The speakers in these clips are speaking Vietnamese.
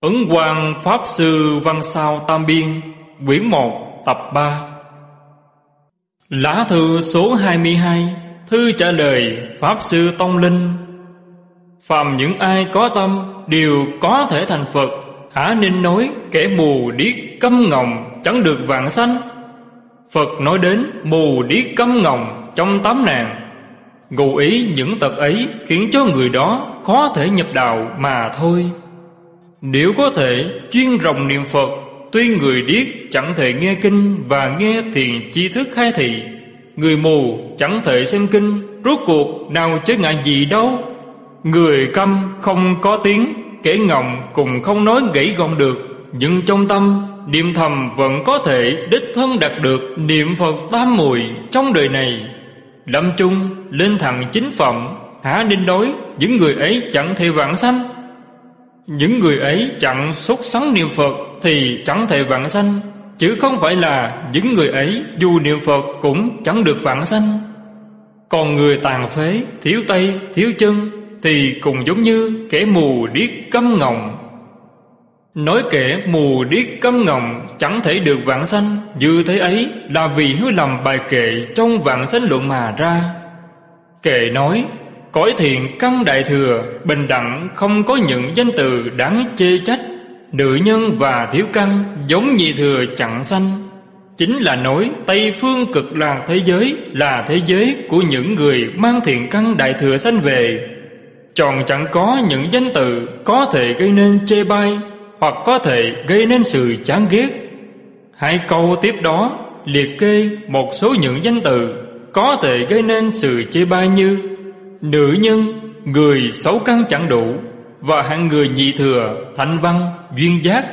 Ấn Quang Pháp Sư Văn Sao Tam Biên, quyển 1, tập 3. Lá thư số 22. Thư trả lời Pháp Sư Tông Linh. Phàm những ai có tâm đều có thể thành Phật. Hả nên nói kẻ mù điếc câm ngọng chẳng được vãng sanh. Phật nói đến mù điếc câm ngọng trong 8 nạn, ngụ ý những tật ấy khiến cho người đó khó thể nhập đạo mà thôi. Nếu có thể chuyên ròng niệm Phật, tuy người điếc chẳng thể nghe kinh và nghe thiền chi thức khai thị, người mù chẳng thể xem kinh, rốt cuộc nào chớ ngại gì đâu. Người câm không có tiếng, kẻ ngọng cùng không nói gãy gọn được, nhưng trong tâm niệm thầm vẫn có thể đích thân đạt được niệm Phật tam muội trong đời này. Lâm chung lên thẳng chính phẩm, hả nên nói những người ấy chẳng thể vãng sanh. Những người ấy chẳng sốt sắng niệm Phật thì chẳng thể vãng sanh, chứ không phải là những người ấy dù niệm Phật cũng chẳng được vãng sanh. Còn người tàn phế, thiếu tay, thiếu chân thì cũng giống như kẻ mù điếc câm ngọng. Nói kẻ mù điếc câm ngọng chẳng thể được vãng sanh, như thế ấy là vì hiểu lầm bài kệ trong Vãng Sanh Luận mà ra. Kệ nói: cõi thiện căn đại thừa, bình đẳng không có những danh từ đáng chê trách. Nữ nhân và thiếu căn giống nhị thừa chẳng sanh. Chính là nói Tây phương cực lạc thế giới là thế giới của những người mang thiện căn đại thừa sanh về. Tròn chẳng có những danh từ có thể gây nên chê bai, hoặc có thể gây nên sự chán ghét. Hai câu tiếp đó liệt kê một số những danh từ có thể gây nên sự chê bai như nữ nhân, người xấu căn chẳng đủ, và hạng người nhị thừa, thanh văn, duyên giác.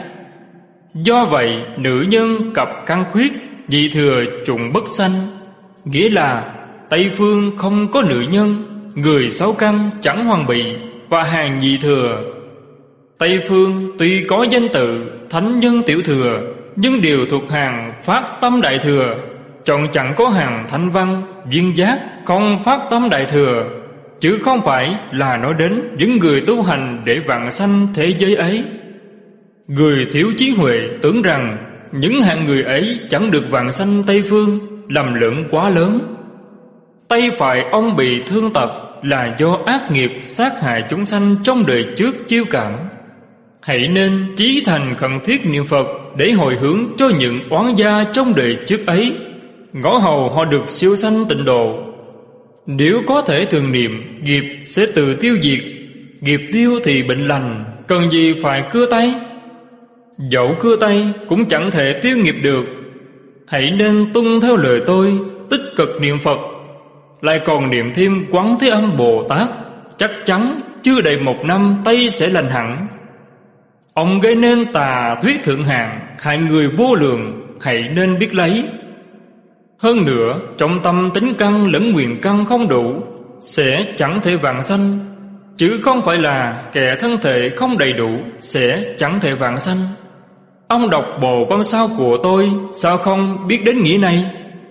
Do vậy nữ nhân cặp căn khuyết, nhị thừa trùng bất sanh. Nghĩa là Tây phương không có nữ nhân, người xấu căn chẳng hoàn bị, và hàng nhị thừa. Tây phương tuy có danh tự thánh nhân tiểu thừa, nhưng đều thuộc hàng phát tâm đại thừa. Chọn chẳng có hàng thanh văn, duyên giác không phát tâm đại thừa, chứ không phải là nói đến những người tu hành để vãng sanh thế giới ấy. Người thiếu trí huệ tưởng rằng những hạng người ấy chẳng được vãng sanh Tây phương, lầm lẫn quá lớn. Tay phải ông bị thương tật là do ác nghiệp sát hại chúng sanh trong đời trước chiêu cảm. Hãy nên chí thành khẩn thiết niệm Phật để hồi hướng cho những oán gia trong đời trước ấy, ngõ hầu họ được siêu sanh tịnh độ. Nếu có thể thường niệm, nghiệp sẽ tự tiêu diệt. Nghiệp tiêu thì bệnh lành, cần gì phải cưa tay. Dẫu cưa tay cũng chẳng thể tiêu nghiệp được. Hãy nên tuân theo lời tôi, tích cực niệm Phật, lại còn niệm thêm Quán Thế Âm Bồ Tát, chắc chắn chưa đầy 1 năm tay sẽ lành hẳn. Ông gây nên tà thuyết thượng hạng, hại người vô lượng, hãy nên biết lấy. Hơn nữa, trong tâm tính căn lẫn nguyện căn không đủ, sẽ chẳng thể vãng sanh, chứ không phải là kẻ thân thể không đầy đủ sẽ chẳng thể vãng sanh. Ông đọc bộ văn sao của tôi, sao không biết đến nghĩa này?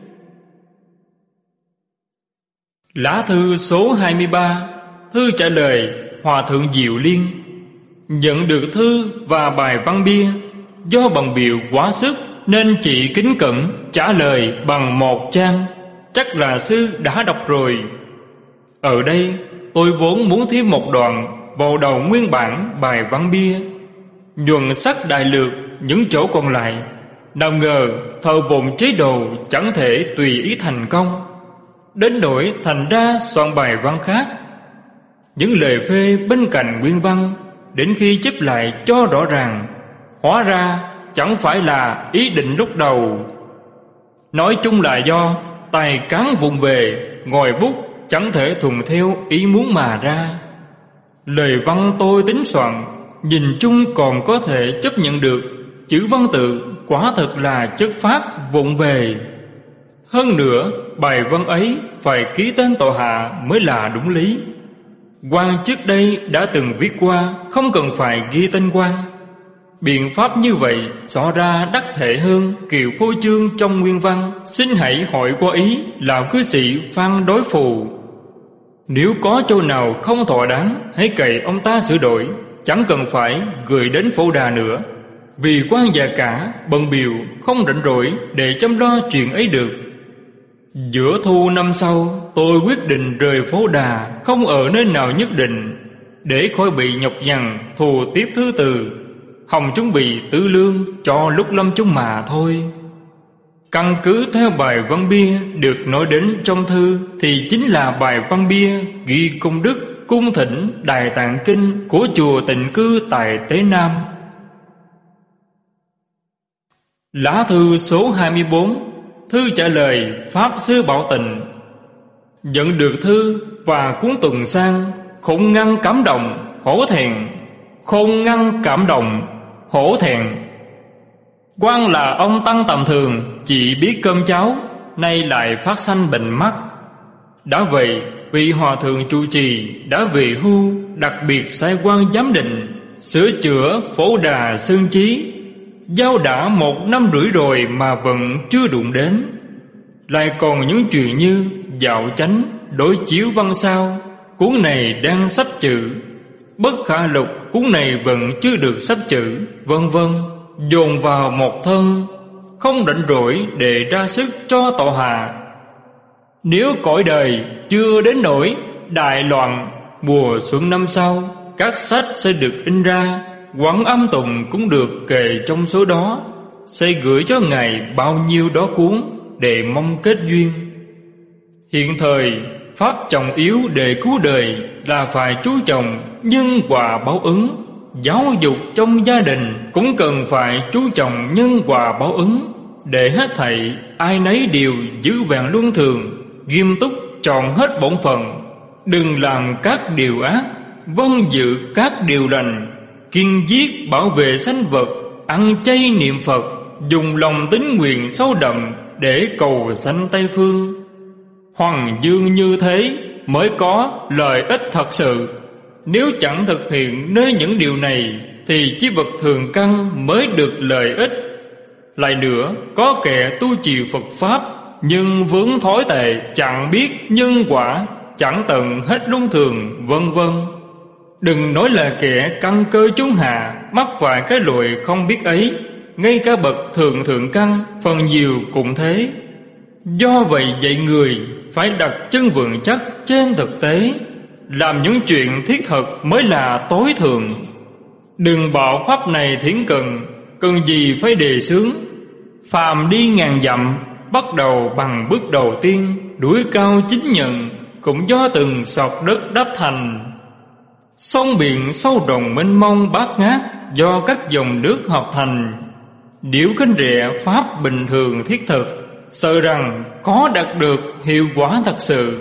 Lá thư số 23. Thư trả lời Hòa Thượng Diệu Liên. Nhận được thư và bài văn bia, do bận bịu quá sức nên chị kính cẩn trả lời bằng 1 trang. Chắc là sư đã đọc rồi. Ở đây tôi vốn muốn thêm một đoạn vào đầu nguyên bản bài văn bia, nhuần sắc đại lược những chỗ còn lại. Nào ngờ thờ vụng chế độ chẳng thể tùy ý thành công, đến nỗi thành ra soạn bài văn khác. Những lời phê bên cạnh nguyên văn, đến khi chép lại cho rõ ràng, hóa ra chẳng phải là ý định lúc đầu. Nói chung là do tài cán vụng về, ngòi bút chẳng thể thuận theo ý muốn mà ra. Lời văn tôi tính soạn, nhìn chung còn có thể chấp nhận được, chữ văn tự quả thật là chất phát vụng về. Hơn nữa, bài văn ấy phải ký tên tọa hạ mới là đúng lý. Quan trước đây đã từng viết qua, không cần phải ghi tên quan. Biện pháp như vậy rõ ra đắc thể hơn kiểu phô trương trong nguyên văn. Xin hãy hỏi qua ý lão cư sĩ Phan Đối Phù. Nếu có chỗ nào không thỏa đáng, hãy cậy ông ta sửa đổi. chẳng cần phải gửi đến Phổ Đà nữa, vì quan già cả bận bịu không rảnh rỗi để chăm lo chuyện ấy được. Giữa thu năm sau, tôi quyết định rời Phổ Đà, không ở nơi nào nhất định, để khỏi bị nhọc nhằn thù tiếp thứ từ, hòng chuẩn bị tứ lương cho lúc lâm chung mà thôi. Căn cứ theo bài văn bia được nói đến trong thư thì chính là bài văn bia ghi công đức cung thỉnh Đại Tạng Kinh của chùa Tịnh Cư tại Tế Nam. Lá thư số 24, thư trả lời Pháp Sư Bảo Tịnh. Nhận được thư và cuốn tuần sang, không ngăn cảm động, hổ thẹn. Không ngăn cảm động, hổ thẹn. Quan là ông tăng tầm thường, chỉ biết cơm cháo, nay lại phát sanh bệnh mắt. Đã vậy, vị hòa thượng trụ trì đã về hưu, đặc biệt sai quan giám định sửa chữa Phổ Đà Sơn Chí. Giao đã 1 năm rưỡi rồi mà vẫn chưa đụng đến. Lại còn những chuyện như dạo chánh, đối chiếu văn sao, cuốn này đang sắp chữ, bất khả lục, cuốn này vẫn chưa được sắp chữ, vân vân, dồn vào một thân, không rảnh rỗi để ra sức cho tọa hạ. Nếu cõi đời chưa đến nỗi đại loạn, mùa xuân năm sau, các sách sẽ được in ra, quảng âm tụng cũng được kề trong số đó, sẽ gửi cho Ngài bao nhiêu đó cuốn để mong kết duyên. Hiện thời, pháp trọng yếu để cứu đời là phải chú trọng nhân quả báo ứng. Giáo dục trong gia đình cũng cần phải chú trọng nhân quả báo ứng, để hết thảy ai nấy đều giữ vẹn luân thường, nghiêm túc chọn hết bổn phận, đừng làm các điều ác, vâng giữ các điều lành, kiên giết bảo vệ sanh vật, ăn chay niệm Phật, dùng lòng tín nguyện sâu đậm để cầu sanh Tây phương. Hoàng dương như thế mới có lợi ích thật sự. Nếu chẳng thực hiện nơi những điều này thì chí vật thường căn mới được lợi ích. Lại nữa, có kẻ tu trì Phật Pháp nhưng vướng thói tệ, chẳng biết nhân quả, chẳng tận hết luân thường, vân vân. Đừng nói là kẻ căn cơ chúng hạ mắc phải cái lỗi không biết ấy, ngay cả bậc thượng căn phần nhiều cũng thế. Do vậy dạy người phải đặt chân vững chắc trên thực tế, làm những chuyện thiết thực mới là tối thượng. Đừng bảo pháp này thiển cần gì phải đề xướng. Phàm đi ngàn dặm, bắt đầu bằng bước đầu tiên, đuổi cao chính nhận, cũng do từng sọt đất đắp thành. Sông biển sâu rộng mênh mông bát ngát, do các dòng nước hợp thành. Điểu khinh rẻ pháp bình thường thiết thực, sợ rằng có đạt được hiệu quả thật sự.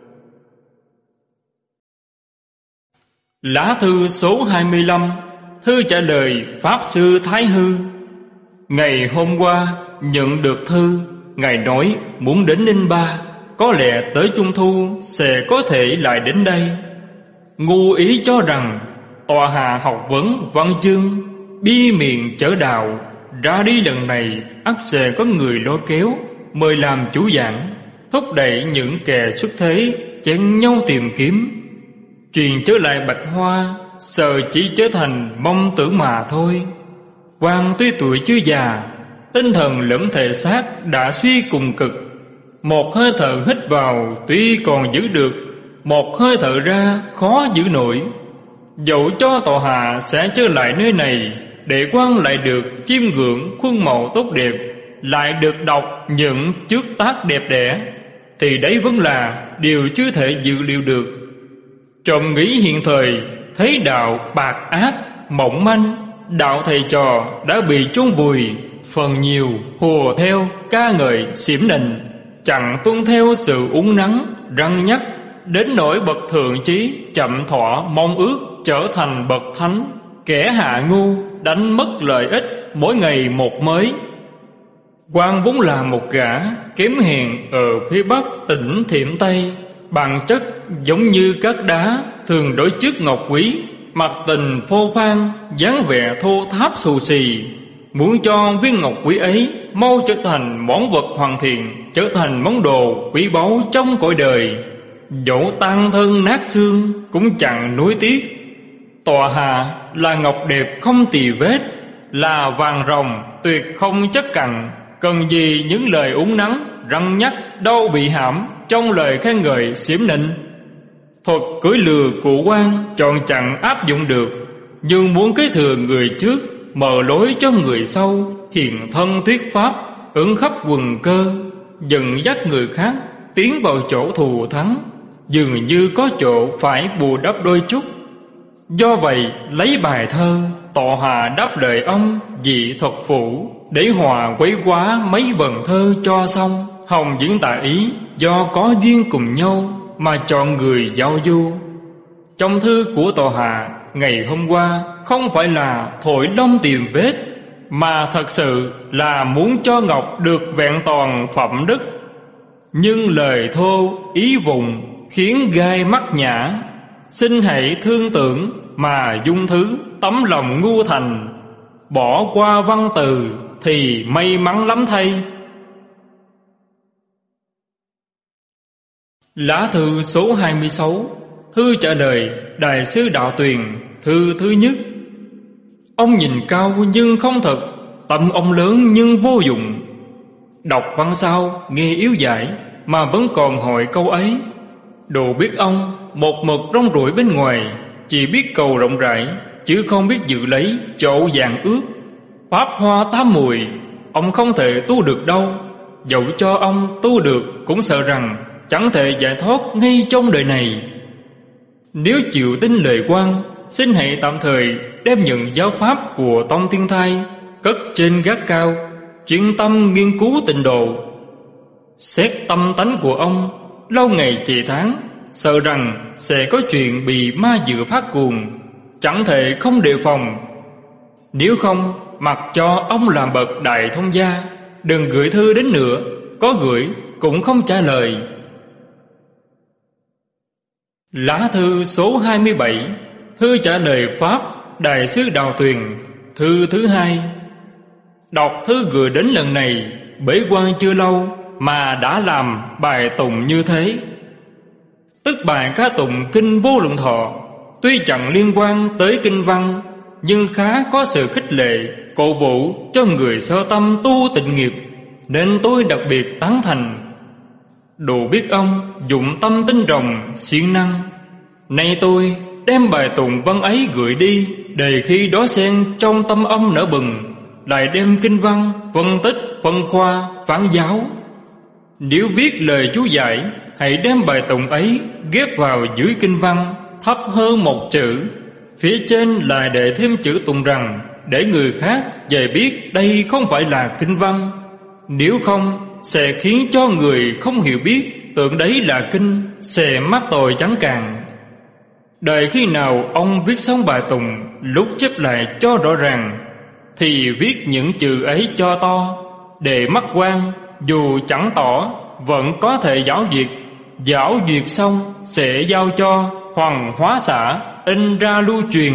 Lá thư số 25, thư trả lời Pháp Sư Thái Hư. Ngày hôm qua nhận được thư, Ngài nói muốn đến Ninh Ba, có lẽ tới Trung Thu sẽ có thể lại đến đây. Ngu ý cho rằng tọa hạ học vấn văn chương, bi miệng chở đạo, ra đi lần này ắt sẽ có người lôi kéo, mời làm chủ giảng, thúc đẩy những kẻ xuất thế chen nhau tìm kiếm. Truyền trở lại Bạch Hoa, sợ chỉ trở thành mong tưởng mà thôi. Quan tuy tuổi chưa già, tinh thần lẫn thể xác đã suy cùng cực. Một hơi thở hít vào tuy còn giữ được, một hơi thở ra khó giữ nổi. Dẫu cho tọa hạ sẽ trở lại nơi này, để quan lại được chiêm ngưỡng khuôn mẫu tốt đẹp, lại được đọc những trước tác đẹp đẽ, thì đấy vẫn là điều chưa thể dự liệu được. Trộm nghĩ hiện thời thấy đạo bạc ác mỏng manh, đạo thầy trò đã bị chôn vùi, phần nhiều hùa theo ca ngợi xiểm nịnh, chẳng tuân theo sự uốn nắn răn nhắc, đến nỗi bậc thượng trí chậm thọ mong ước trở thành bậc thánh. Kẻ hạ ngu đánh mất lợi ích mỗi ngày một mới. Quan vốn là một gã kém hèn ở phía bắc tỉnh Thiểm Tây, bản chất giống như các đá thường đối chức ngọc quý, mặt tình phô phan, dáng vẻ thô tháp xù xì. Muốn cho viên ngọc quý ấy mau trở thành món vật hoàn thiện, trở thành món đồ quý báu trong cõi đời, dẫu tan thân nát xương cũng chẳng nuối tiếc. Tọa hạ là ngọc đẹp không tì vết, là vàng ròng tuyệt không chất cặn. Cần gì những lời uốn nắn răng nhắc đâu bị hãm trong lời khen ngợi xiểm nịnh. Thuật cưỡi lừa cụ quan chọn chặn áp dụng được, nhưng muốn kế thừa người trước, mở lối cho người sau. Hiền thân thuyết pháp ứng khắp quần cơ, dẫn dắt người khác tiến vào chỗ thù thắng, dường như có chỗ phải bù đắp đôi chút. Do vậy lấy bài thơ Tọa hạ đáp lời ông dị thuật phủ, để hòa quấy quá mấy vần thơ cho xong. Hồng diễn tả ý do có duyên cùng nhau mà chọn người giao du. Trong thư của Tọa hạ ngày hôm qua không phải là thổi lông tìm vết, mà thật sự là muốn cho ngọc được vẹn toàn phẩm đức. Nhưng lời thô ý vùng khiến gai mắt nhã, xin hãy thương tưởng mà dung thứ tấm lòng ngu thành. Bỏ qua văn từ thì may mắn lắm thay. Lá thư số 26, thư trả lời Đại sư Đạo Tuyền, thư thứ nhất. Ông nhìn cao nhưng không thật, tâm ông lớn nhưng vô dụng. Đọc văn sao nghe yếu dãi, mà vẫn còn hỏi câu ấy. Đồ biết ông một mực rong ruổi bên ngoài, chỉ biết cầu rộng rãi, chứ không biết giữ lấy chỗ vàng ước. Pháp hoa tám mùi ông không thể tu được đâu. Dẫu cho ông tu được cũng sợ rằng chẳng thể giải thoát ngay trong đời này. Nếu chịu tin lời quan, xin hãy tạm thời đem nhận giáo pháp của Tông Thiên Thai cất trên gác cao, chuyên tâm nghiên cứu tịnh độ. Xét tâm tánh của ông lâu ngày trì tháng, sợ rằng sẽ có chuyện bị ma dữ phát cuồng, chẳng thể không đề phòng. Nếu không, mặc cho ông làm bậc đại thông gia, đừng gửi thư đến nữa, có gửi cũng không trả lời. Lá thư số 27, thư trả lời Pháp Đại sư Đạo Tuyền, thư thứ hai. Đọc thư gửi đến lần này, bế quan chưa lâu mà đã làm bài tụng như thế. Tức bài ca tụng kinh Vô Lượng Thọ, tuy chẳng liên quan tới kinh văn, nhưng khá có sự khích lệ, cổ vũ cho người sơ tâm tu tịnh nghiệp, nên tôi đặc biệt tán thành. Đủ biết ông dụng tâm tinh rồng siêng năng. Nay tôi đem bài tụng văn ấy gửi đi, để khi đó xen trong tâm ông nở bừng, lại đem kinh văn phân tích, phân khoa, phán giáo. Nếu viết lời chú giải, hãy đem bài tụng ấy ghép vào dưới kinh văn, thấp hơn một chữ, phía trên lại để thêm chữ tụng rằng, để người khác về biết đây không phải là kinh văn. Nếu không, sẽ khiến cho người không hiểu biết tưởng đấy là kinh, sẽ mắc tội chẳng càng. Đợi khi nào ông viết xong bài tụng, lúc chép lại cho rõ ràng, thì viết những chữ ấy cho to, để mắt quan, dù chẳng tỏ vẫn có thể giáo duyệt. Giáo duyệt xong sẽ giao cho Hoàng Hóa Xã in ra lưu truyền.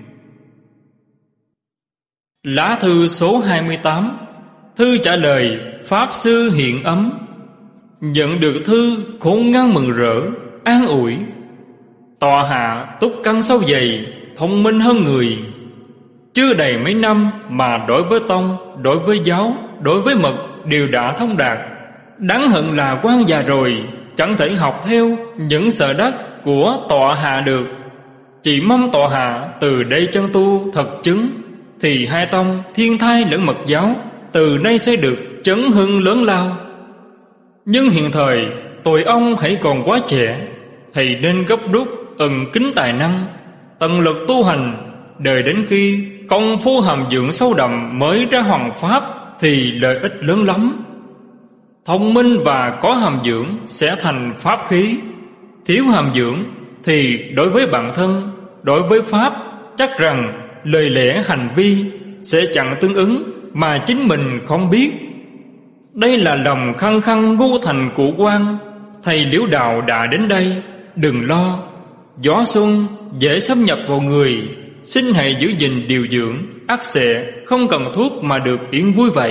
Lá thư số 28, thư trả lời Pháp Sư Hiện Ấm. Nhận được thư khôn ngoan mừng rỡ, an ủi. Tọa hạ túc căn sâu dày, thông minh hơn người. Chưa đầy mấy năm mà đối với tông, đối với giáo, đối với mật đều đã thông đạt. Đáng hận là quan già rồi, chẳng thể học theo những sở đắc của tọa hạ được. Chỉ mong tọa hạ từ đây chân tu thật chứng, thì hai tông Thiên Thai lẫn Mật giáo từ nay sẽ được chấn hưng lớn lao. Nhưng hiện thời tội ông hãy còn quá trẻ, thầy nên gấp rút ẩn kính tài năng, tận lực tu hành, đợi đến khi công phu hàm dưỡng sâu đậm mới ra hoằng pháp thì lợi ích lớn lắm. Thông minh và có hàm dưỡng sẽ thành pháp khí, thiếu hàm dưỡng thì đối với bản thân, đối với pháp, chắc rằng lời lẽ hành vi sẽ chẳng tương ứng mà chính mình không biết. Đây là lòng khăng khăng ngu thành của quan. Thầy Liễu Đạo đã đến đây, đừng lo. Gió xuân dễ xâm nhập vào người, xin hãy giữ gìn điều dưỡng, ắt sẽ không cần thuốc mà được yên vui vậy.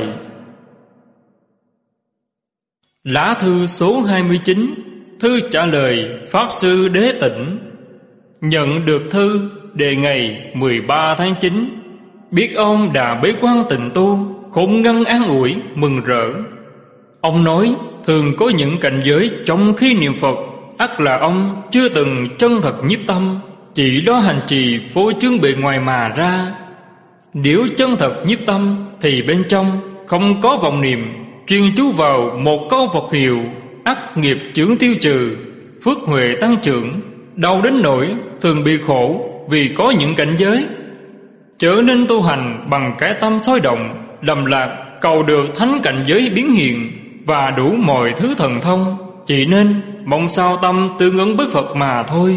Lá thư số 29, thư trả lời Pháp Sư Đế Tịnh. Nhận được thư, đề ngày 13 tháng 9. Biết ông đã bế quan tịnh tu, khôn ngăn an ủi mừng rỡ. Ông nói thường có những cảnh giới trong khi niệm Phật, ắt là ông chưa từng chân thật nhiếp tâm, chỉ lo hành trì phô trương bề ngoài mà ra. Nếu chân thật nhiếp tâm thì bên trong không có vọng niệm, chuyên chú vào một câu Phật hiệu, ắt nghiệp chướng tiêu trừ, phước huệ tăng trưởng, đau đến nỗi thường bị khổ vì có những cảnh giới. Trở nên tu hành bằng cái tâm sôi động, lầm lạc, cầu được thánh cảnh giới biến hiện và đủ mọi thứ thần thông, chỉ nên mong sao tâm tương ứng với Phật mà thôi.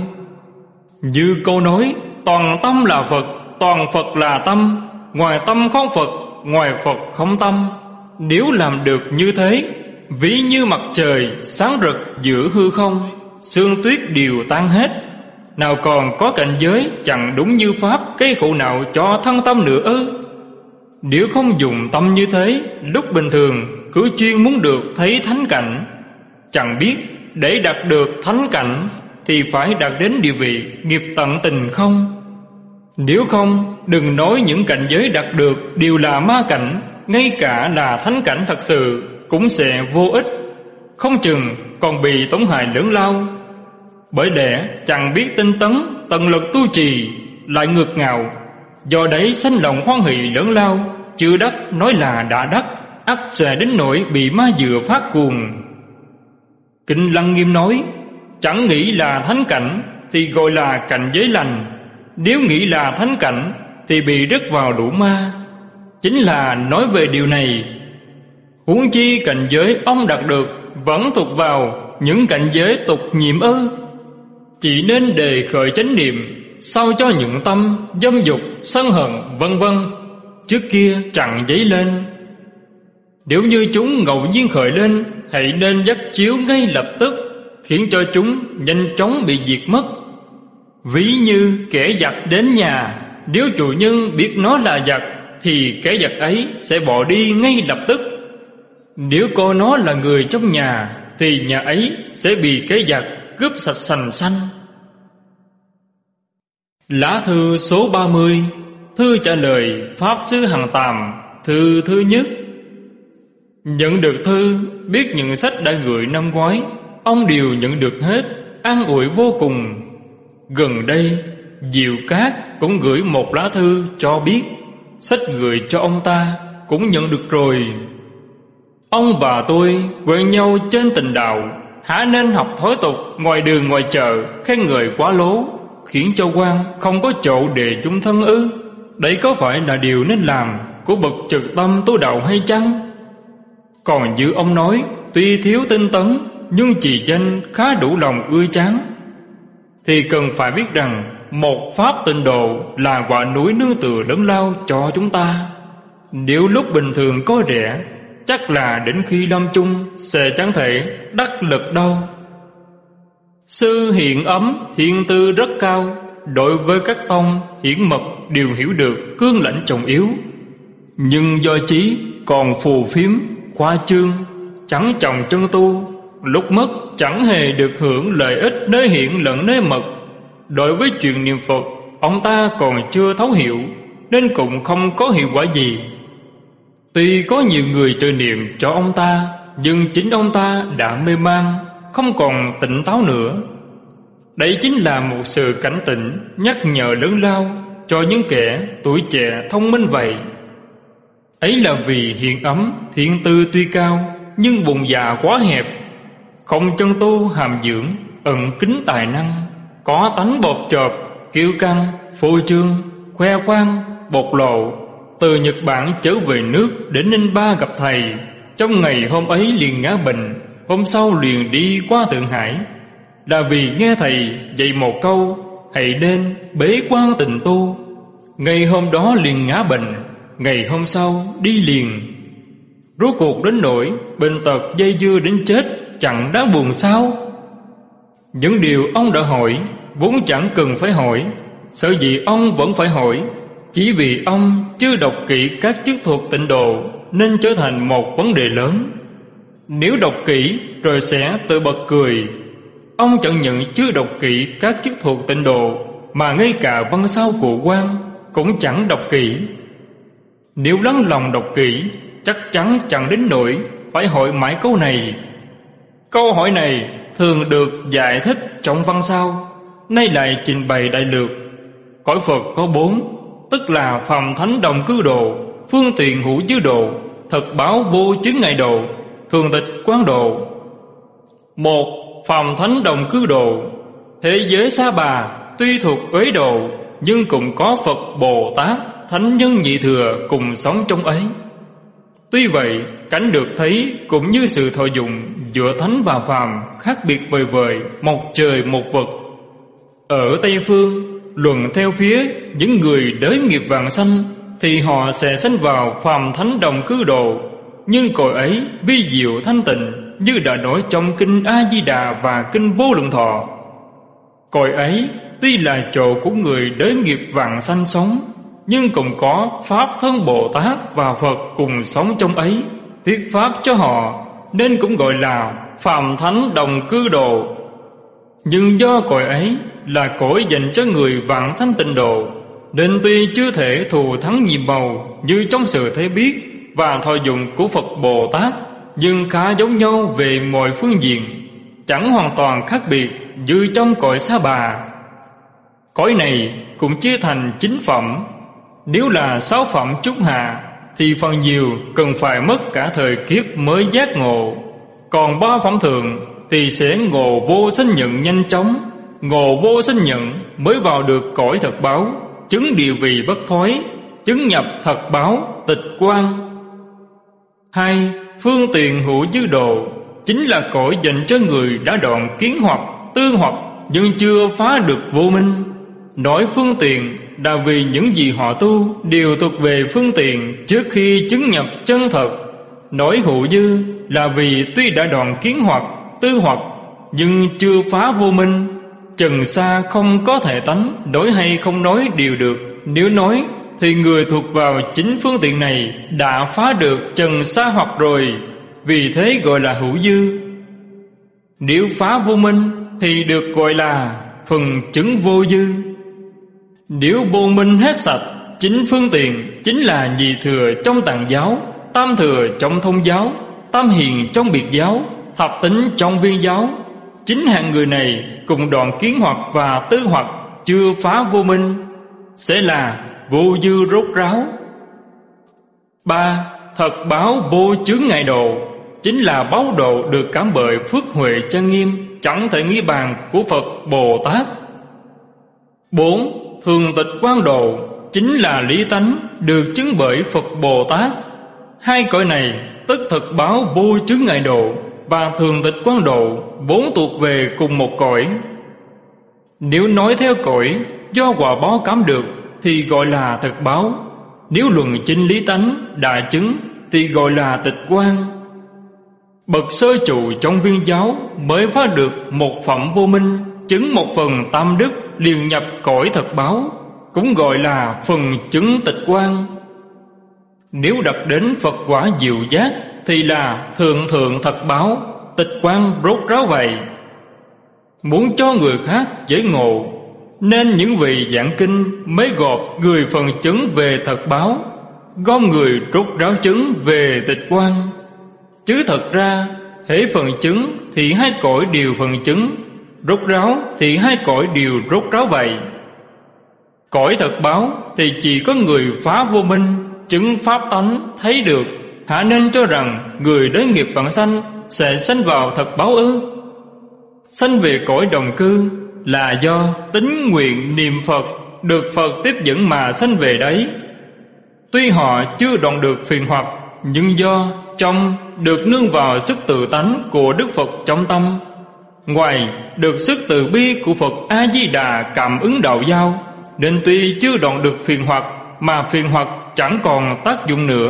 Như câu nói toàn tâm là Phật, toàn Phật là tâm, ngoài tâm không Phật, ngoài Phật không tâm. Nếu làm được như thế, ví như mặt trời sáng rực giữa hư không, sương tuyết đều tan hết, nào còn có cảnh giới chẳng đúng như pháp gây khổ nào cho thân tâm nữa ư? Nếu không dùng tâm như thế, lúc bình thường cứ chuyên muốn được thấy thánh cảnh, chẳng biết để đạt được thánh cảnh thì phải đạt đến địa vị nghiệp tận tình không? Nếu không, đừng nói những cảnh giới đạt được đều là ma cảnh, ngay cả là thánh cảnh thật sự cũng sẽ vô ích, không chừng còn bị tổn hại lớn lao. Bởi lẽ chẳng biết tinh tấn, tận lực tu trì, lại ngược ngạo, do đấy sanh lòng hoan hỷ lớn lao, chưa đắc nói là đã đắc, ắt sẽ đến nỗi bị ma dựa phát cuồng. Kinh Lăng Nghiêm nói, chẳng nghĩ là thánh cảnh thì gọi là cảnh giới lành, nếu nghĩ là thánh cảnh thì bị rớt vào lũ ma. Chính là nói về điều này. Huống chi cảnh giới ông đạt được vẫn thuộc vào những cảnh giới tục nhiệm ư? Chỉ nên đề khởi chánh niệm, sao cho những tâm dâm dục, sân hận vân vân trước kia chẳng dấy lên. Nếu như chúng ngẫu nhiên khởi lên, hãy nên dắt chiếu ngay lập tức, khiến cho chúng nhanh chóng bị diệt mất. Ví như kẻ giặc đến nhà, nếu chủ nhân biết nó là giặc thì kẻ giặc ấy sẽ bỏ đi ngay lập tức. Nếu coi nó là người trong nhà thì nhà ấy sẽ bị kẻ giặc cướp sạch sành xanh. Lá thư số 30. Thư trả lời Pháp Sư Hằng Tàm. Thư thứ nhất. Nhận được thư, biết những sách đã gửi năm ngoái, ông đều nhận được hết, an ủi vô cùng. Gần đây Diệu Cát cũng gửi một lá thư cho biết sách gửi cho ông ta cũng nhận được rồi. Ông và tôi quen nhau trên tình đạo, há nên học thói tục ngoài đường ngoài chợ khen ngợi quá lố, khiến cho quan không có chỗ để chung thân ư? Đấy có phải là điều nên làm của bậc trực tâm tu đạo hay chăng? Còn như ông nói, tuy thiếu tinh tấn nhưng trì danh khá đủ lòng ưa chán, thì cần phải biết rằng một pháp tịnh độ là quả núi nương tựa lớn lao cho chúng ta. Nếu lúc bình thường có rẻ, chắc là đến khi lâm chung sẽ chẳng thể đắc lực đâu. Sư hiện ấm thiên tư rất cao, đối với các tông hiển mật đều hiểu được cương lãnh trọng yếu, nhưng do trí còn phù phiếm khoa trương, chẳng trồng chân tu, lúc mất chẳng hề được hưởng lợi ích nơi hiện lẫn nơi mật. Đối với chuyện niệm Phật, ông ta còn chưa thấu hiểu, nên cũng không có hiệu quả gì. Tuy có nhiều người trợ niệm cho ông ta, nhưng chính ông ta đã mê man, không còn tỉnh táo nữa. Đây chính là một sự cảnh tỉnh, nhắc nhở lớn lao cho những kẻ tuổi trẻ thông minh vậy. Ấy là vì hiện ấm thiện tư tuy cao, nhưng bụng dạ quá hẹp, không chân tu hàm dưỡng, ẩn kính tài năng, có tánh bột chộp, kiêu căng, phô trương, khoe khoang, bộc lộ. Từ Nhật Bản trở về nước đến Ninh Ba gặp thầy, trong ngày hôm ấy liền ngã bệnh, hôm sau liền đi qua Thượng Hải, là vì nghe thầy dạy một câu hãy nên bế quan tịnh tu. Ngày hôm đó liền ngã bệnh, ngày hôm sau đi liền. Rốt cuộc đến nỗi bệnh tật dây dưa đến chết, chẳng đáng buồn sao? Những điều ông đã hỏi vốn chẳng cần phải hỏi, sở dĩ ông vẫn phải hỏi chỉ vì ông chưa đọc kỹ các chức thuộc tịnh độ, nên trở thành một vấn đề lớn. Nếu đọc kỹ rồi sẽ tự bật cười. Ông chẳng những chưa đọc kỹ các chức thuộc tịnh độ, mà ngay cả văn sao của quan cũng chẳng đọc kỹ. Nếu lắng lòng đọc kỹ, chắc chắn chẳng đến nỗi phải hỏi mãi câu này. Câu hỏi này thường được giải thích trong văn sao, nay lại trình bày đại lược. Cõi Phật có 4, tức là phàm thánh đồng cư độ, phương tiện hữu dư độ, thật báo vô chứng ngại độ, thường tịch quán độ. 1. Phàm thánh đồng cư độ. Thế giới Sa Bà tuy thuộc uế độ, nhưng cũng có Phật Bồ Tát, thánh nhân nhị thừa cùng sống trong ấy. Tuy vậy, cảnh được thấy cũng như sự thọ dụng giữa thánh và phàm khác biệt vời vời, một trời một vực. Ở Tây Phương, luận theo phía những người đới nghiệp vãng sanh, thì họ sẽ sanh vào phàm thánh đồng cư độ, nhưng cõi ấy vi diệu thanh tịnh, như đã nói trong kinh A Di Đà và kinh Vô Lượng Thọ. Cõi ấy tuy là chỗ của người đới nghiệp vãng sanh sống, nhưng cũng có Pháp thân Bồ Tát và Phật cùng sống trong ấy, thuyết Pháp cho họ, nên cũng gọi là phàm thánh đồng cư độ. Nhưng do cõi ấy là cõi dành cho người vãng thanh tịnh độ, nên tuy chưa thể thù thắng nhiệm màu như trong sự thấy biết và thọ dụng của Phật Bồ Tát, nhưng khá giống nhau về mọi phương diện, chẳng hoàn toàn khác biệt như trong cõi Sa Bà. Cõi này cũng chia thành 9 phẩm. Nếu là 6 phẩm trung hạ thì phần nhiều cần phải mất cả thời kiếp mới giác ngộ. Còn 3 phẩm thượng thì sẽ ngộ vô sanh nhận nhanh chóng. Ngộ vô sanh nhận mới vào được cõi thật báo, chứng địa vị bất thoái, chứng nhập thật báo, tịch quan. 2. Phương tiện hữu dư độ, chính là cõi dành cho người đã đoạn kiến hoặc, tư hoặc, nhưng chưa phá được vô minh. Nói phương tiện là vì những gì họ tu đều thuộc về phương tiện trước khi chứng nhập chân thật. Nói hữu dư là vì tuy đã đoạn kiến hoặc, tư hoặc, nhưng chưa phá vô minh. Trần sa không có thể tánh, nói hay không nói đều được. Nếu nói thì người thuộc vào chính phương tiện này đã phá được trần sa hoặc rồi, vì thế gọi là hữu dư. Nếu phá vô minh thì được gọi là phần chứng vô dư. Nếu vô minh hết sạch, chính phương tiện chính là nhị thừa trong tạng giáo, tam thừa trong thông giáo, tam hiền trong biệt giáo, thập tính trong viên giáo. Chính hạng người này cùng đoạn kiến hoặc và tư hoặc chưa phá vô minh, sẽ là vô dư rốt ráo. 3. Thật báo vô chướng ngại độ, chính là báo độ được cảm bởi phước huệ trang nghiêm, chẳng thể nghĩ bàn của Phật Bồ Tát. 4. Thường tịch quán độ, chính là lý tánh được chứng bởi Phật Bồ Tát. Hai cõi này tức thật báo vô chướng ngại độ và thường tịch quán độ, 4 thuộc về cùng một cõi. Nếu nói theo cõi do quả báo cảm được thì gọi là thực báo. Nếu luận chính lý tánh đại chứng thì gọi là tịch quan. Bậc sơ trụ trong viên giáo mới phá được một phẩm vô minh, chứng một phần tam đức, liền nhập cõi thật báo, cũng gọi là phần chứng tịch quan. Nếu đặt đến Phật quả diệu giác thì là thượng thượng thật báo, tịch quan rốt ráo vậy. Muốn cho người khác dễ ngộ, nên những vị giảng kinh mới gộp người phần chứng về thật báo, gom người rốt ráo chứng về tịch quan. Chứ thật ra hễ phần chứng thì hai cõi đều phần chứng, rốt ráo thì hai cõi đều rốt ráo vậy. Cõi thật báo thì chỉ có người phá vô minh, chứng pháp tánh thấy được, hả nên cho rằng người đới nghiệp vãng sanh sẽ sanh vào thật báo ư? Sanh về cõi đồng cư là do tín nguyện niệm Phật được Phật tiếp dẫn mà sanh về đấy. Tuy họ chưa đoạn được phiền hoặc, nhưng do trong được nương vào sức tự tánh của Đức Phật trong tâm, ngoài được sức từ bi của Phật A Di Đà cảm ứng đạo giao, nên tuy chưa đoạn được phiền hoặc mà phiền hoặc chẳng còn tác dụng nữa.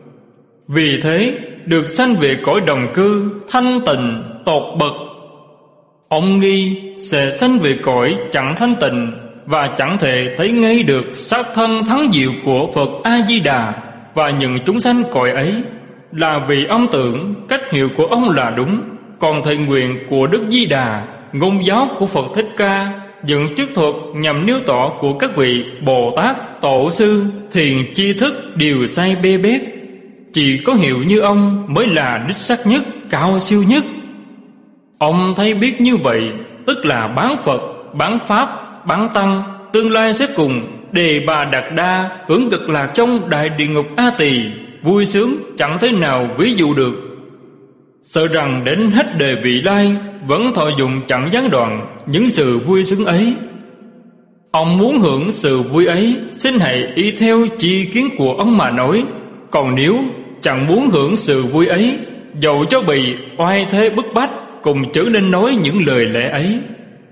Vì thế được sanh về cõi đồng cư thanh tịnh tột bậc. Ông nghi sẽ sanh về cõi chẳng thanh tịnh và chẳng thể thấy ngay được sắc thân thắng diệu của Phật A Di Đà và những chúng sanh cõi ấy, là vì ông tưởng cách hiểu của ông là đúng, còn thầy nguyện của Đức Di Đà, ngôn giáo của Phật Thích Ca dựng chức thuật nhằm nêu tỏ của các vị Bồ Tát, Tổ sư, thiền tri thức đều sai bê bết. Chỉ có Hiệu Như ông mới là đích xác nhất, cao siêu nhất. Ông thấy biết như vậy, tức là bán Phật, bán Pháp, bán Tăng, tương lai sẽ cùng Đề Bà Đạt Đa hưởng cực lạc trong đại địa ngục A Tỳ, vui sướng chẳng thể nào ví dụ được. Sợ rằng đến hết đời vị lai vẫn thọ dụng chẳng gián đoạn những sự vui sướng ấy. Ông muốn hưởng sự vui ấy, xin hãy y theo chi kiến của ông mà nói. Còn nếu chẳng muốn hưởng sự vui ấy, dầu cho bị oai thế bức bách, cùng chớ nên nói những lời lẽ ấy.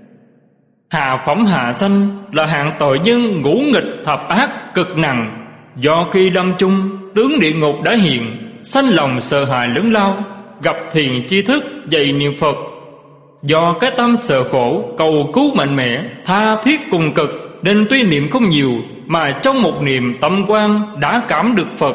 Hạ phẩm hạ sanh là hạng tội nhân ngũ nghịch thập ác cực nặng. Do khi lâm chung, tướng địa ngục đã hiện, sanh lòng sợ hãi lớn lao, gặp thiền tri thức dạy niệm Phật. Do cái tâm sợ khổ, cầu cứu mạnh mẽ, tha thiết cùng cực, nên tuy niệm không nhiều, mà trong một niệm tâm quan đã cảm được Phật.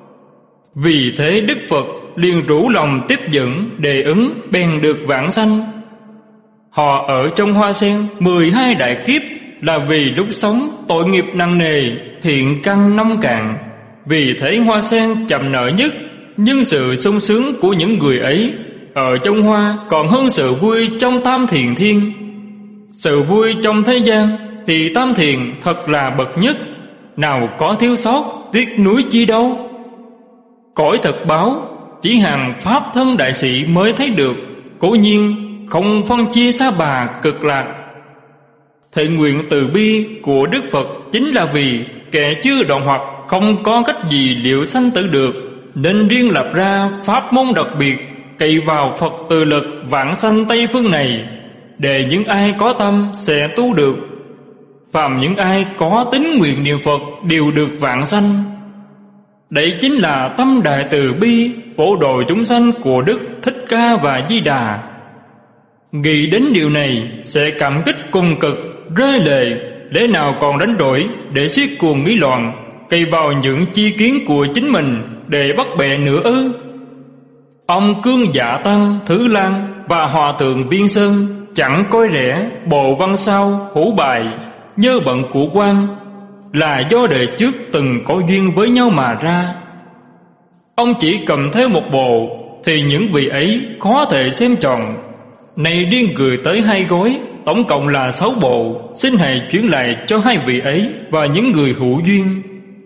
Vì thế Đức Phật liền rủ lòng tiếp dẫn đề ứng, bèn được vãng sanh. Họ ở trong hoa sen 12 đại kiếp là vì lúc sống tội nghiệp nặng nề, thiện căn nông cạn. Vì thế hoa sen chậm nở nhất, nhưng sự sung sướng của những người ấy ở trong hoa còn hơn sự vui trong tam thiền thiên. Sự vui trong thế gian thì tam thiền thật là bậc nhất, nào có thiếu sót, tiếc nuối chi đâu. Cõi thật báo chỉ hàng pháp thân đại sĩ mới thấy được, cố nhiên không phân chia xa bà cực lạc. Thệ nguyện từ bi của Đức Phật chính là vì kẻ chưa đoạn hoặc không có cách gì liệu sanh tử được, nên riêng lập ra pháp môn đặc biệt, cậy vào Phật từ lực vãng sanh Tây phương này, để những ai có tâm sẽ tu được. Phàm những ai có tín nguyện niệm Phật đều được vãng sanh. Đấy chính là tâm đại từ bi phổ độ chúng sanh của Đức Thích Ca và Di Đà. Nghĩ đến điều này sẽ cảm kích cùng cực, rơi lệ, lẽ nào còn đánh đổi để suýt cuồng nghĩ loạn, cậy vào những chi kiến của chính mình để bắt bẻ nữa ư? Ông Cương Dạ Tăng Thứ Lan và Hòa Thượng Viên Sơn chẳng coi rẻ bộ văn sao hữu bài nhơ bận của quan, là do đời trước từng có duyên với nhau mà ra. Ông chỉ cầm theo một bộ thì những vị ấy có thể xem tròn. Này riêng gửi tới 2 gói, tổng cộng là 6 bộ, xin hãy chuyển lại cho 2 vị ấy và những người hữu duyên.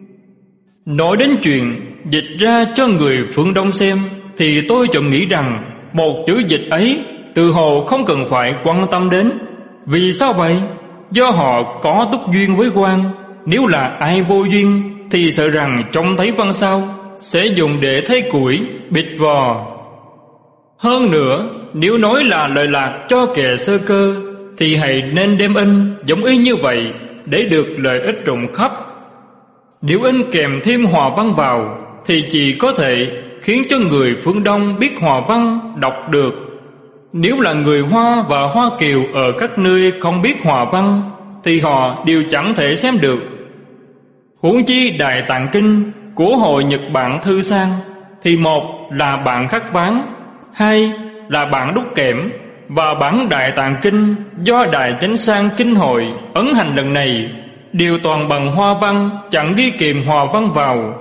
Nói đến chuyện dịch ra cho người phương Đông xem, thì tôi chợt nghĩ rằng một chữ dịch ấy từ hồ không cần phải quan tâm đến. Vì sao vậy? Do họ có túc duyên với quan. Nếu là ai vô duyên thì sợ rằng trông thấy văn sao sẽ dùng để thay củi, bịt vò. Hơn nữa, nếu nói là lời lạc cho kẻ sơ cơ, thì hãy nên đem in giống y như vậy để được lợi ích rộng khắp. Nếu in kèm thêm hòa văn vào thì chỉ có thể khiến cho người phương Đông biết hòa văn đọc được. Nếu là người Hoa và Hoa Kiều ở các nơi không biết hòa văn thì họ đều chẳng thể xem được. Huống chi Đại Tạng Kinh của Hội Nhật Bản Thư Sang thì một là bản khắc bán, 2 là bản đúc kẽm, và bản Đại Tạng Kinh do Đại Chánh Sang Kinh Hội ấn hành lần này đều toàn bằng hoa văn, chẳng ghi kèm hòa văn vào.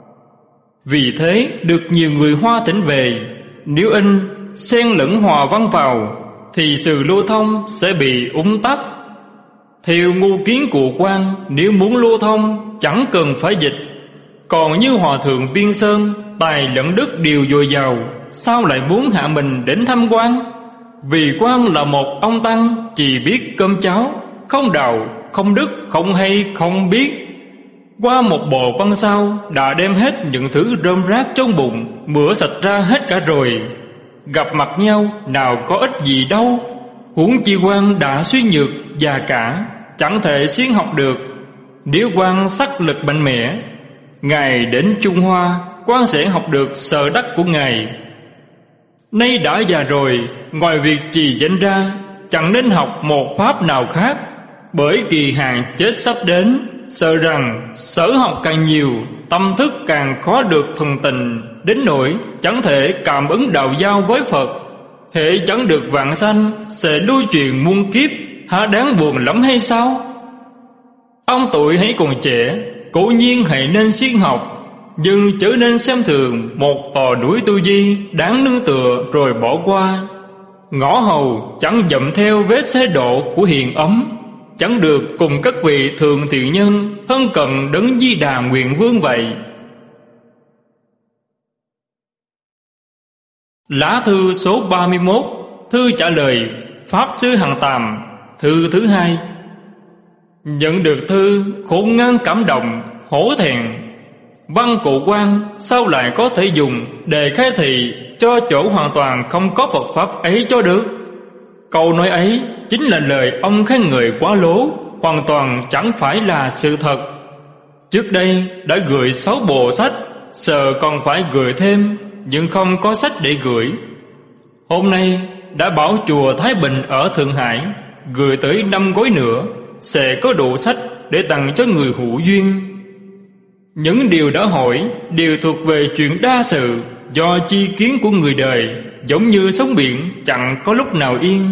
Vì thế được nhiều người Hoa thỉnh về. Nếu in xen lẫn hòa văn vào thì sự lưu thông sẽ bị úng tắc. Theo ngu kiến của quan, nếu muốn lưu thông chẳng cần phải dịch. Còn như Hòa Thượng Viên Sơn, tài lẫn đức đều dồi dào, sao lại muốn hạ mình đến thăm quan? Vì quan là một ông tăng chỉ biết cơm cháo, không đạo, không đức, không hay, không biết. Qua một bộ văn sao đã đem hết những thứ rơm rác trong bụng, bữa sạch ra hết cả rồi. Gặp mặt nhau nào có ích gì đâu. Huống chi quan đã suy nhược già cả, chẳng thể siêng học được. Nếu quan sắc lực mạnh mẽ, Ngài đến Trung Hoa, quan sẽ học được sở đắc của Ngài. Nay đã già rồi, ngoài việc trì danh ra, chẳng nên học một pháp nào khác. Bởi kỳ hạn chết sắp đến, sợ rằng sở học càng nhiều, tâm thức càng khó được thuần tình, đến nỗi chẳng thể cảm ứng đạo giao với Phật. Hễ chẳng được vãng sanh, sẽ lưu truyền muôn kiếp, há đáng buồn lắm hay sao? Ông tuổi hãy còn trẻ, cố nhiên hãy nên siêng học, nhưng chớ nên xem thường một tòa núi tu vi đáng nương tựa rồi bỏ qua. Ngõ hầu chẳng dậm theo vết xe độ của hiền ấm, chẳng được cùng các vị thượng thiện nhân thân cận đấng Di Đà Nguyện Vương vậy. Lá thư số 31, thư trả lời Pháp Sư Hằng Tàm, thư thứ 2. Nhận được thư, khôn ngăn cảm động, hổ thẹn. Văn cụ quan sao lại có thể dùng để khai thị cho chỗ hoàn toàn không có Phật Pháp ấy cho được? Câu nói ấy chính là lời ông khen ngợi quá lố, hoàn toàn chẳng phải là sự thật. Trước đây đã gửi 6 bộ sách, sợ còn phải gửi thêm, nhưng không có sách để gửi. Hôm nay đã bảo chùa Thái Bình ở Thượng Hải gửi tới 5 gói nữa, sẽ có đủ sách để tặng cho người hữu duyên. Những điều đã hỏi đều thuộc về chuyện đa sự, do chi kiến của người đời, giống như sóng biển chẳng có lúc nào yên.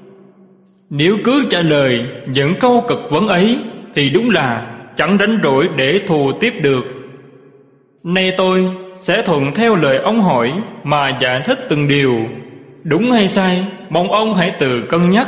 Nếu cứ trả lời những câu cực vấn ấy thì đúng là chẳng đánh đổi để thù tiếp được. Nay tôi sẽ thuận theo lời ông hỏi mà giải thích từng điều. Đúng hay sai, mong ông hãy tự cân nhắc.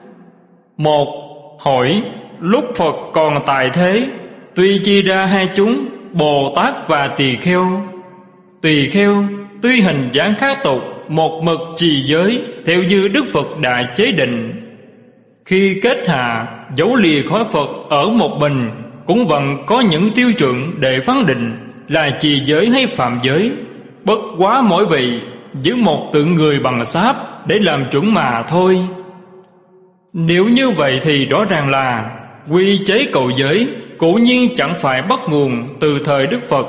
1. Hỏi: lúc Phật còn tại thế, tuy chia ra hai chúng, Bồ Tát và Tỳ Kheo. Tỳ Kheo tuy hình dáng khác tục, một mực trì giới theo như Đức Phật đã chế định. Khi kết hạ dấu lìa khỏi Phật ở một mình, cũng vẫn có những tiêu chuẩn để phán định là trì giới hay phạm giới. Bất quá mỗi vị giữ một tượng người bằng sáp để làm chuẩn mà thôi. Nếu như vậy thì rõ ràng là quy chế cầu giới cố nhiên chẳng phải bắt nguồn từ thời Đức Phật.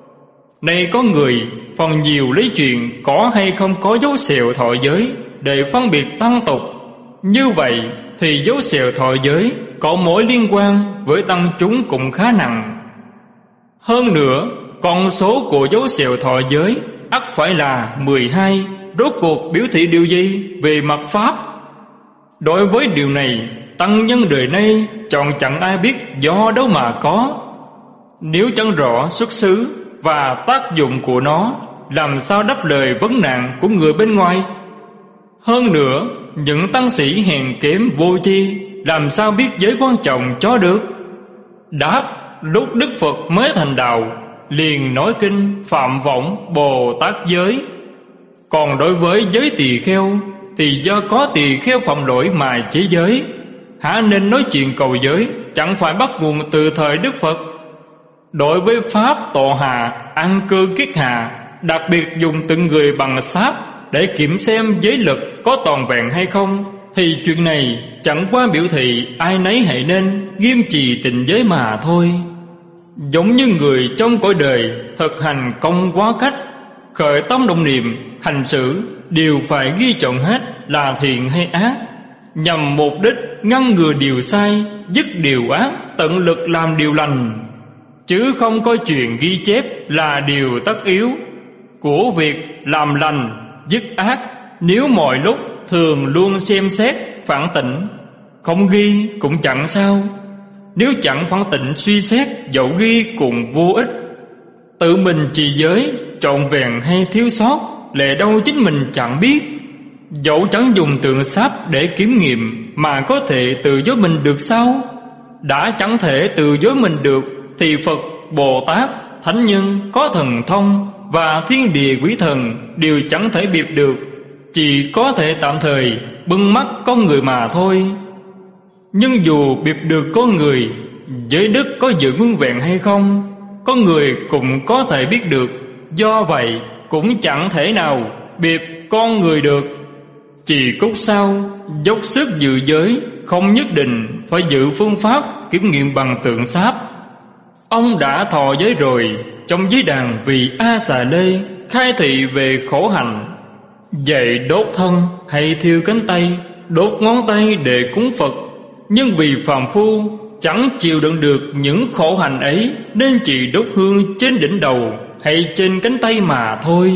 Nay có người phần nhiều lấy chuyện có hay không có dấu sẹo thọ giới để phân biệt tăng tục. Như vậy thì dấu sẹo thọ giới có mối liên quan với tăng chúng cũng khá nặng. Hơn nữa, con số của dấu sẹo thọ giới ắt phải là 12. Rốt cuộc biểu thị điều gì về mặt Pháp? Đối với điều này, tăng nhân đời nay chọn chẳng ai biết do đâu mà có. Nếu chẳng rõ xuất xứ và tác dụng của nó, làm sao đáp lời vấn nạn của người bên ngoài? Hơn nữa, những tăng sĩ hèn kém vô tri làm sao biết giới quan trọng cho được? Đáp: lúc Đức Phật mới thành đạo, liền nói kinh Phạm Võng Bồ Tát giới. Còn đối với giới tỳ kheo thì do có tỳ kheo phạm lỗi mà chế giới. Hả nên nói chuyện cầu giới chẳng phải bắt nguồn từ thời Đức Phật. Đối với Pháp tọa hạ, ăn cư kiết hạ, đặc biệt dùng từng người bằng sáp để kiểm xem giới lực có toàn vẹn hay không, thì chuyện này chẳng qua biểu thị ai nấy hãy nên nghiêm trì tịnh giới mà thôi. Giống như người trong cõi đời thực hành công quá cách, khởi tâm động niệm, hành xử đều phải ghi chọn hết là thiện hay ác, nhằm mục đích ngăn ngừa điều sai, dứt điều ác, tận lực làm điều lành, chứ không có chuyện ghi chép là điều tất yếu của việc làm lành dứt ác. Nếu mọi lúc thường luôn xem xét phản tỉnh, không ghi cũng chẳng sao. Nếu chẳng phản tỉnh suy xét, dẫu ghi cũng vô ích. Tự mình trì giới trọn vẹn hay thiếu sót, lẽ đâu chính mình chẳng biết. Dẫu chẳng dùng tượng sáp để kiểm nghiệm mà có thể tự dối mình được sao? Đã chẳng thể tự dối mình được thì Phật, Bồ Tát, Thánh Nhân có thần thông và thiên địa quý thần đều chẳng thể biệt được, chỉ có thể tạm thời bưng mắt con người mà thôi. Nhưng dù biệt được con người, giới đức có giữ nguyên vẹn hay không, con người cũng có thể biết được. Do vậy cũng chẳng thể nào biệt con người được. Chỉ cốt sao dốc sức giữ giới, không nhất định phải giữ phương pháp kiểm nghiệm bằng tượng sáp. Ông đã thọ giới rồi, trong giới đàn vì A Xà Lê khai thị về khổ hạnh, dạy đốt thân hay thiêu cánh tay, đốt ngón tay để cúng Phật. Nhưng vì phàm phu chẳng chịu đựng được những khổ hạnh ấy, nên chỉ đốt hương trên đỉnh đầu hay trên cánh tay mà thôi.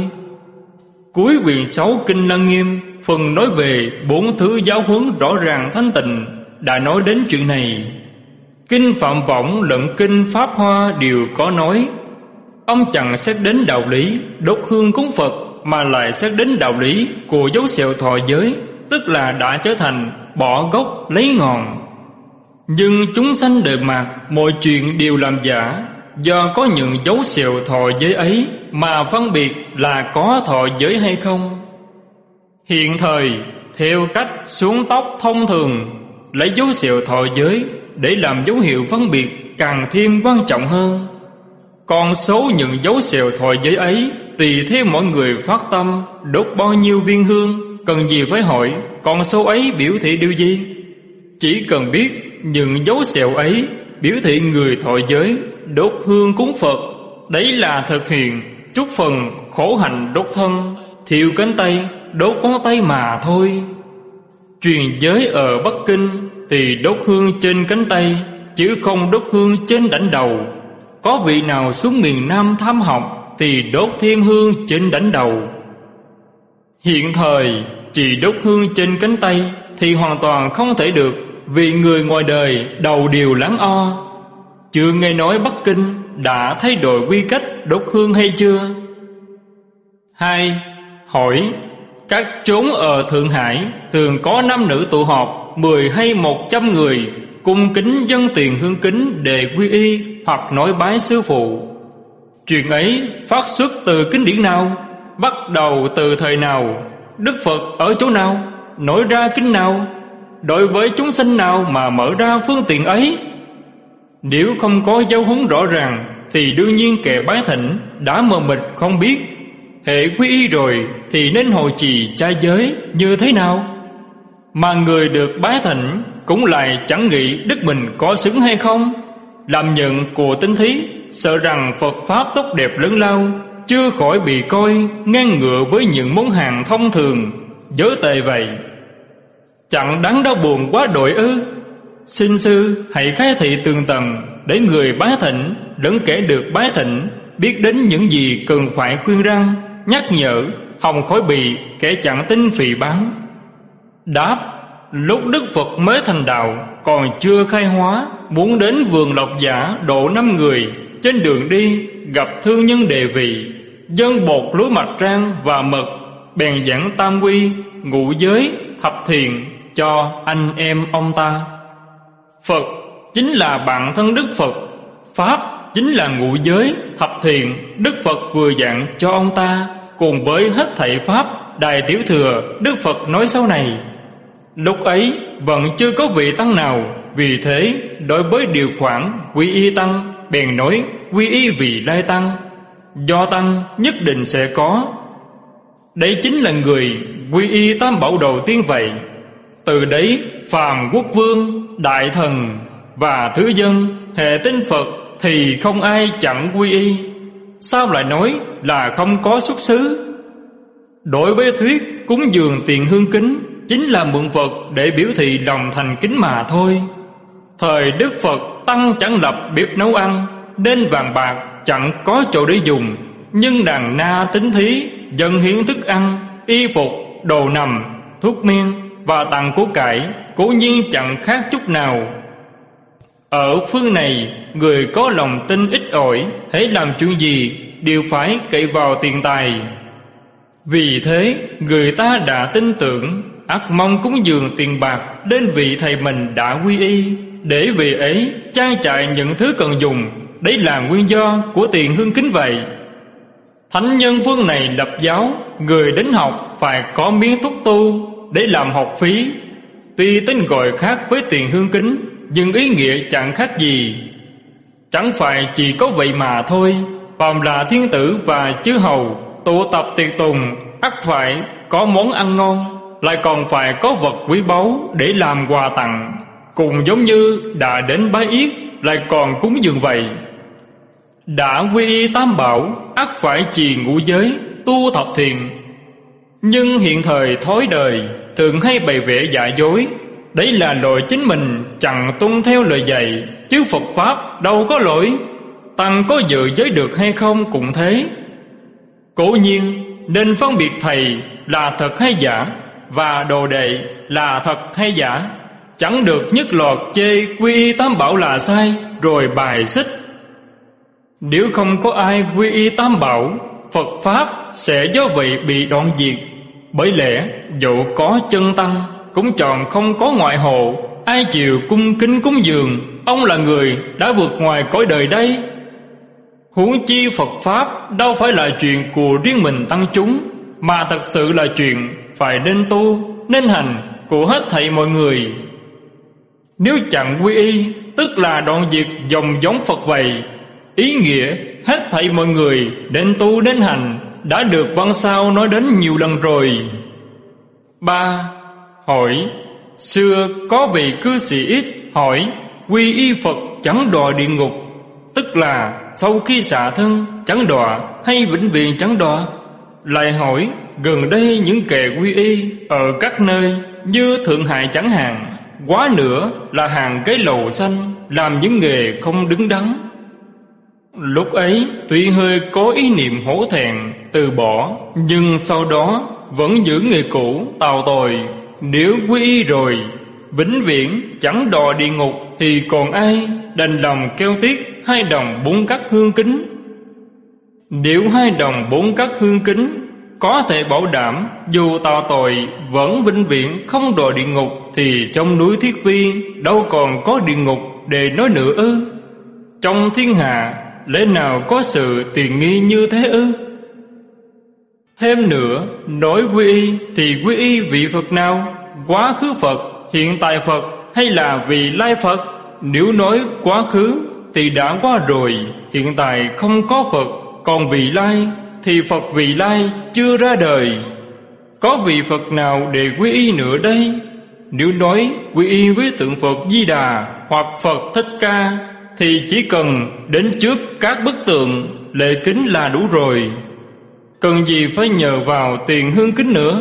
Cuối quyển 6 Kinh Lăng Nghiêm, phần nói về 4 thứ giáo huấn rõ ràng thanh tịnh đã nói đến chuyện này. Kinh Phạm Võng lẫn kinh Pháp Hoa đều có nói. Ông chẳng xét đến đạo lý đốt hương cúng Phật, mà lại xét đến đạo lý của dấu sẹo thọ giới, tức là đã trở thành bỏ gốc lấy ngọn. Nhưng chúng sanh đời mạt, mọi chuyện đều làm giả, do có những dấu sẹo thọ giới ấy mà phân biệt là có thọ giới hay không. Hiện thời, theo cách xuống tóc thông thường, lấy dấu sẹo thọ giới để làm dấu hiệu phân biệt càng thêm quan trọng hơn. Còn số những dấu sẹo thọ giới ấy tùy theo mỗi người phát tâm đốt bao nhiêu viên hương, cần gì phải hỏi con số ấy biểu thị điều gì. Chỉ cần biết những dấu sẹo ấy biểu thị người thọ giới đốt hương cúng Phật, đấy là thực hiện chút phần khổ hạnh đốt thân, thiêu cánh tay, đốt ngón tay mà thôi. Truyền giới ở Bắc Kinh thì đốt hương trên cánh tay, chứ không đốt hương trên đảnh đầu. Có vị nào xuống miền Nam thăm học thì đốt thêm hương trên đảnh đầu. Hiện thời chỉ đốt hương trên cánh tay thì hoàn toàn không thể được, vì người ngoài đời đầu đều lắng o. Chưa nghe nói Bắc Kinh đã thay đổi quy cách đốt hương hay chưa? 2. Hỏi: các chốn ở Thượng Hải thường có nam nữ tụ họp 10 hay 100 người, cung kính dâng tiền hương kính để quy y hoặc nói bái sư phụ. Chuyện ấy phát xuất từ kinh điển nào? Bắt đầu từ thời nào? Đức Phật ở chỗ nào? Nói ra kinh nào? Đối với chúng sanh nào mà mở ra phương tiện ấy? Nếu không có giáo huấn rõ ràng thì đương nhiên kẻ bái thỉnh đã mờ mịt không biết. Hệ quy y rồi thì nên hồi trì trai giới như thế nào? Mà người được bái thỉnh cũng lại chẳng nghĩ đức mình có xứng hay không. Làm nhận của tín thí, sợ rằng Phật Pháp tốt đẹp lớn lao, chưa khỏi bị coi ngang ngựa với những món hàng thông thường, giới tệ vậy. Chẳng đáng đau buồn quá đội ư? Xin sư hãy khai thị tường tầng, để người bái thỉnh lẫn kẻ được bái thỉnh biết đến những gì cần phải khuyên răn, nhắc nhở, hòng khỏi bị kẻ chẳng tin phỉ báng. Đáp: lúc Đức Phật mới thành đạo, còn chưa khai hóa, muốn đến vườn Lộc Giả độ 5 người, trên đường đi gặp thương nhân đề vị, dâng bột lúa mạch rang và mật, bèn giảng tam quy, ngũ giới, thập thiện cho anh em ông ta. Phật chính là bạn thân Đức Phật, Pháp chính là ngũ giới, thập thiện Đức Phật vừa dặn cho ông ta, cùng với hết thảy Pháp Đại Tiểu Thừa Đức Phật nói sau này. Lúc ấy vẫn chưa có vị tăng nào, vì thế đối với điều khoản quy y tăng bèn nói quy y vị lai tăng, do tăng nhất định sẽ có. Đấy chính là người quy y tam bảo đầu tiên vậy. Từ đấy phàm quốc vương, đại thần và thứ dân hệ tin Phật thì không ai chẳng quy y. Sao lại nói là không có xuất xứ? Đối với thuyết cúng dường tiền hương kính chính là mượn vật để biểu thị lòng thành kính mà thôi. Thời Đức Phật tăng chẳng lập bếp nấu ăn, nên vàng bạc chẳng có chỗ để dùng. Nhưng đàn na tín thí dâng hiến thức ăn, y phục, đồ nằm, thuốc men và tặng của cải, cố nhiên chẳng khác chút nào. Ở phương này, người có lòng tin ít ỏi, hễ làm chuyện gì đều phải cậy vào tiền tài. Vì thế người ta đã tin tưởng, ắt mong cúng dường tiền bạc lên vị thầy mình đã quy y, để vị ấy trang trải những thứ cần dùng. Đấy là nguyên do của tiền hương kính vậy. Thánh nhân phương này lập giáo, người đến học phải có miếng thuốc tu để làm học phí. Tuy tên gọi khác với tiền hương kính, nhưng ý nghĩa chẳng khác gì. Chẳng phải chỉ có vậy mà thôi. Phàm là thiên tử và chư hầu tụ tập tiệc tùng, ắt phải có món ăn ngon, lại còn phải có vật quý báu để làm quà tặng. Cùng giống như đã đến bái yết, lại còn cúng dường vậy. Đã quy y tam bảo, ắt phải trì ngũ giới, tu thập thiện. Nhưng hiện thời thói đời thường hay bày vẽ giả dối. Đấy là lỗi chính mình chẳng tuân theo lời dạy, chứ Phật Pháp đâu có lỗi. Tăng có dự giới được hay không cũng thế. Cố nhiên nên phân biệt thầy là thật hay giả, và đồ đệ là thật hay giả. chẳng được nhất loạt chê quy y tam bảo là sai rồi bài xích. Nếu không có ai quy y tam bảo, Phật Pháp sẽ do vậy bị đoạn diệt. Bởi lẽ dẫu có chân tăng, cũng chọn không có ngoại hộ. Ai chịu cung kính cúng dường, ông là người đã vượt ngoài cõi đời đây. Huống chi Phật Pháp đâu phải là chuyện của riêng mình tăng chúng, mà thật sự là chuyện phải nên tu, nên hành của hết thảy mọi người. Nếu chẳng quy y, tức là đoạn diệt dòng giống Phật vậy. Ý nghĩa hết thảy mọi người nên tu nên hành đã được văn sao nói đến nhiều lần rồi. 3. Hỏi: xưa có vị cư sĩ ít hỏi quy y Phật chẳng đọa địa ngục, tức là sau khi xả thân chẳng đọa hay vĩnh viễn chẳng đọa? Lại hỏi: gần đây những kẻ quy y ở các nơi như Thượng Hải chẳng hạn, quá nữa là hàng cái lầu xanh, làm những nghề không đứng đắn. Lúc ấy tuy hơi có ý niệm hổ thẹn từ bỏ, nhưng sau đó vẫn giữ nghề cũ tào tội. Nếu quy y rồi vĩnh viễn chẳng đọa địa ngục, thì còn ai đành lòng keo tiếc 2 đồng 4 cắt hương kính? Nếu 2 đồng 4 cắt hương kính có thể bảo đảm dù tào tội vẫn vĩnh viễn không đọa địa ngục, thì trong núi Thiết Vi đâu còn có địa ngục để nói nữa ư? Trong thiên hạ lẽ nào có sự tiền nghi như thế ư? Thêm nữa, nói quy y thì quy y vị Phật nào? Quá khứ Phật, hiện tại Phật hay là vị lai Phật? Nếu nói quá khứ thì đã qua rồi, hiện tại không có Phật. Còn vị lai thì Phật vị lai chưa ra đời. Có vị Phật nào để quy y nữa đây? Nếu nói quy y với tượng Phật Di Đà hoặc Phật Thích Ca, thì chỉ cần đến trước các bức tượng lễ kính là đủ rồi. Cần gì phải nhờ vào tiền hương kính nữa?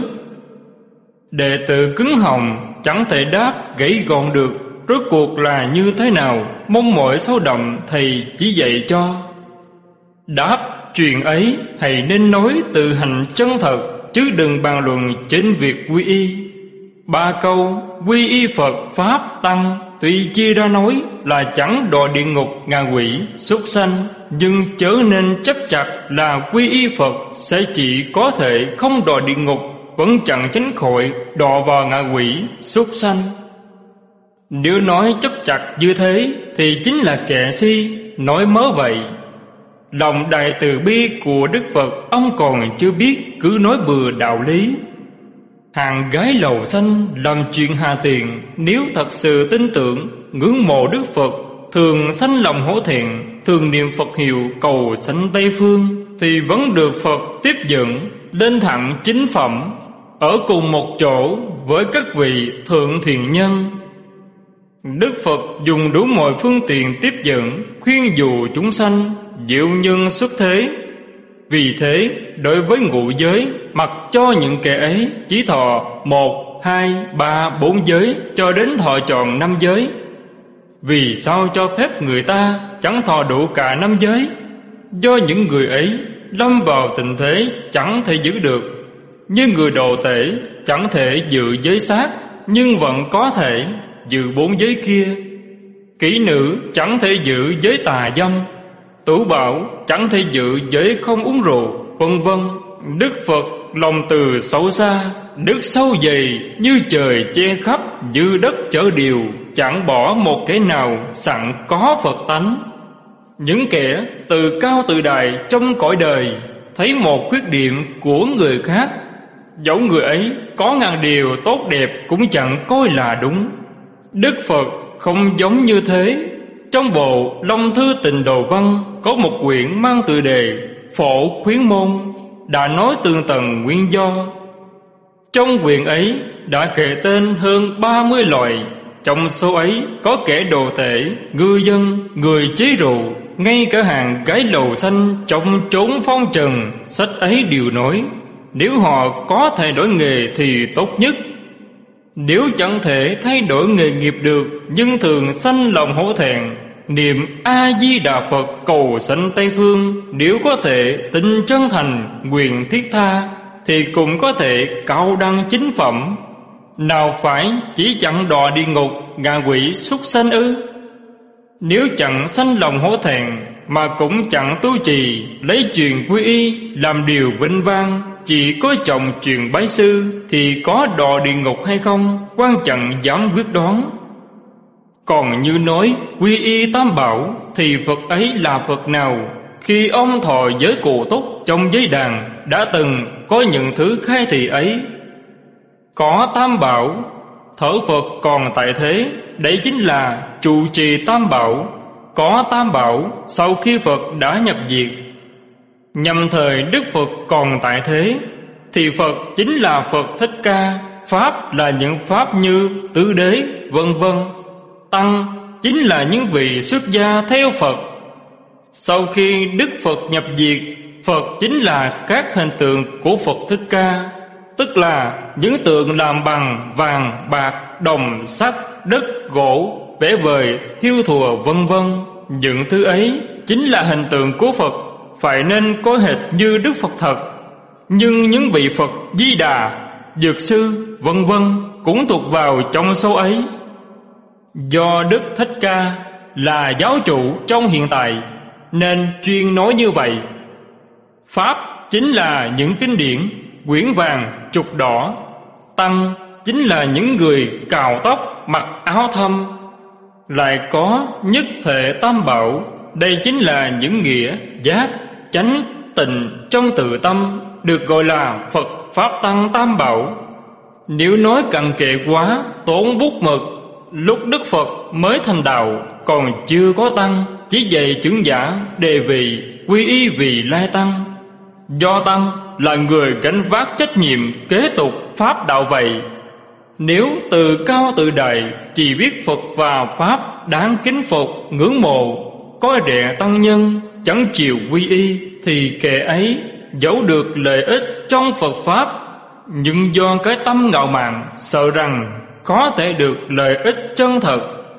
Đệ tử cứng họng chẳng thể đáp gãy gọn được rốt cuộc là như thế nào, mong mỏi sâu đậm thầy chỉ dạy cho. Đáp chuyện ấy hãy nên nói từ hành chân thật, chứ đừng bàn luận trên việc quy y. 3 câu quy y Phật Pháp Tăng tuy chia ra nói là chẳng đọa địa ngục ngạ quỷ súc sanh, nhưng chớ nên chấp chặt là quy y Phật sẽ chỉ có thể không đọa địa ngục, vẫn chẳng tránh khỏi đọa vào ngạ quỷ súc sanh. Nếu nói chấp chặt như thế thì chính là kẻ si nói mớ vậy. Lòng đại từ bi của Đức Phật ông còn chưa biết, cứ nói bừa đạo lý. Hàng gái lầu xanh làm chuyện hà tiền, nếu thật sự tin tưởng ngưỡng mộ Đức Phật, thường sanh lòng hổ thẹn, thường niệm Phật hiệu cầu sanh Tây Phương, thì vẫn được Phật tiếp dẫn lên thẳng chính phẩm, ở cùng một chỗ với các vị thượng thiện nhân. Đức Phật dùng đủ mọi phương tiện tiếp dẫn, khuyên dụ chúng sanh, diệu nhân xuất thế. Vì thế, đối với ngũ giới, mặc cho những kẻ ấy chỉ thọ 1, 2, 3, 4 giới, cho đến thọ tròn 5 giới. Vì sao cho phép người ta chẳng thọ đủ cả 5 giới? Do những người ấy lâm vào tình thế chẳng thể giữ được. Như người đồ tể chẳng thể giữ giới sát, nhưng vẫn có thể giữ 4 giới kia. Kỹ nữ chẳng thể giữ giới tà dâm, Tửu bảo chẳng thể giữ giới không uống rượu, vân vân. Đức Phật lòng từ sâu xa, đức sâu dày như trời che khắp, như đất chở điều, chẳng bỏ một kẻ nào sẵn có Phật tánh. Những kẻ từ cao tự đại trong cõi đời thấy một khuyết điểm của người khác, dẫu người ấy có ngàn điều tốt đẹp cũng chẳng coi là đúng. Đức Phật không giống như thế. Trong bộ Long Thư Tịnh Độ Văn có một quyển mang tựa đề Phổ Khuyến Môn, đã nói tường tầng nguyên do. Trong quyển ấy đã kể tên hơn 30 loại. Trong số ấy có kẻ đồ tể, ngư dân, người chế rượu, ngay cả hàng gái lầu xanh trong chốn phong trần. Sách ấy đều nói nếu họ có thể đổi nghề thì tốt nhất. Nếu chẳng thể thay đổi nghề nghiệp được, nhưng thường sanh lòng hổ thẹn, niệm A-di-đà Phật cầu sanh Tây Phương, nếu có thể tình chân thành nguyện thiết tha, thì cũng có thể cao đăng chính phẩm. Nào phải chỉ chặn đọa địa ngục, ngạ quỷ súc sanh ư? Nếu chặn sanh lòng hổ thẹn, mà cũng chặn tu trì, lấy truyền quy y làm điều vinh vang, chỉ có trọng truyền bái sư, thì có đọa địa ngục hay không, quan trọng dám quyết đoán. Còn như nói quy y tam bảo, thì Phật ấy là Phật nào? Khi ông thọ giới cụ túc trong giới đàn, đã từng có những thứ khai thị ấy. Có tam bảo, thở Phật còn tại thế, đấy chính là trụ trì tam bảo. Có tam bảo sau khi Phật đã nhập diệt. Nhằm thời Đức Phật còn tại thế, thì Phật chính là Phật Thích Ca, Pháp là những Pháp như Tứ Đế, vân vân. Tăng chính là những vị xuất gia theo Phật. Sau khi Đức Phật nhập diệt, Phật chính là các hình tượng của Phật Thích Ca, tức là những tượng làm bằng vàng, bạc, đồng, sắt, đất, gỗ, vẽ vời, thiêu thùa vân vân. Những thứ ấy chính là hình tượng của Phật, phải nên có hệt như Đức Phật thật. Nhưng những vị Phật Di Đà, Dược Sư vân vân cũng thuộc vào trong số ấy. Do Đức Thích Ca là giáo chủ trong hiện tại, nên chuyên nói như vậy. Pháp chính là những kinh điển, quyển vàng, trục đỏ. Tăng chính là những người cạo tóc, mặc áo thâm. Lại có nhất thể tam bảo, đây chính là những nghĩa giác, chánh, tịnh trong tự tâm, được gọi là Phật Pháp Tăng tam bảo. Nếu nói cặn kẽ quá, tốn bút mực, lúc Đức Phật mới thành đạo, còn chưa có tăng, chỉ dạy chứng giả, đề vị, quy y vì lai tăng. Do tăng là người gánh vác trách nhiệm kế tục Pháp đạo vậy. Nếu từ cao tự đại chỉ biết Phật và Pháp đáng kính phục, ngưỡng mộ, coi rẻ tăng nhân, chẳng chịu quy y, thì kẻ ấy dẫu được lợi ích trong Phật Pháp, nhưng do cái tâm ngạo mạn, sợ rằng có thể được lợi ích chân thật.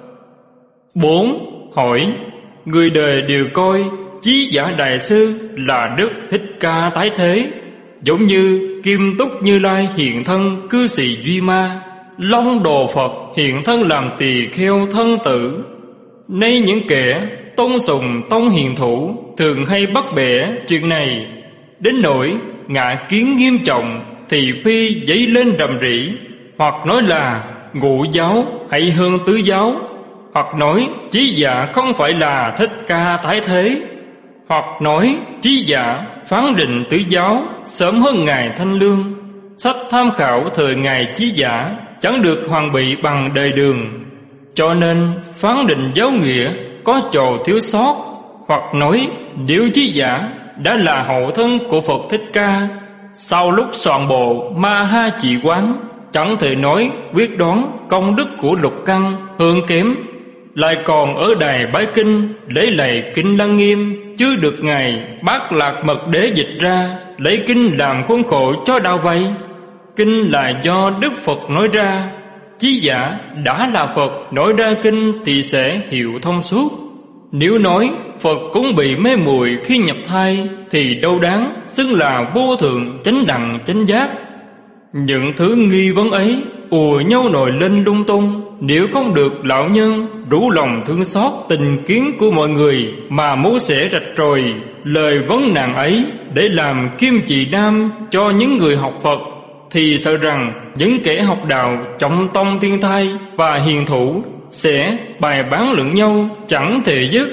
4. Hỏi: người đời đều coi Chí Giả Đại Sư là Đức Thích Ca tái thế, giống như Kim Túc Như Lai hiện thân cư sĩ Duy Ma, Long Đồ Phật hiện thân làm tỳ kheo thân tử. Nay những kẻ tôn sùng tông hiền thủ thường hay bắt bẻ chuyện này, đến nỗi ngạ kiến nghiêm trọng, thì phi dấy lên rầm rĩ, hoặc nói là ngũ giáo hay hơn tứ giáo, hoặc nói Chí Giả không phải là Thích Ca tái thế, hoặc nói Chí Giả phán định tứ giáo sớm hơn Ngài Thanh Lương. Sách tham khảo thời Ngài Chí Giả chẳng được hoàn bị bằng đời Đường, cho nên phán định giáo nghĩa có chỗ thiếu sót. Hoặc nói nếu Chí Giả đã là hậu thân của Phật Thích Ca, sau lúc soạn bộ Ma Ha Chỉ Quán, chẳng thể nói quyết đoán công đức của lục căn hơn kém, lại còn ở đài bái kinh lấy lạy kinh Lăng Nghiêm, chứ được Ngài Bát Lạc Mật Đế dịch ra, lấy kinh làm khuôn khổ cho đạo vậy. Kinh là do Đức Phật nói ra, Chí Giả đã là Phật nói ra kinh thì sẽ hiểu thông suốt. Nếu nói Phật cũng bị mê muội khi nhập thai, thì đâu đáng xưng là vô thượng chánh đẳng chánh giác. Những thứ nghi vấn ấy ùa nhau nổi lên lung tung, nếu không được lão nhân rủ lòng thương xót tình kiến của mọi người mà mổ xẻ rạch ròi lời vấn nạn ấy để làm kim chỉ nam cho những người học Phật, thì sợ rằng những kẻ học đạo trọng tông thiên thai và hiền thủ sẽ bài bán lẫn nhau chẳng thể dứt.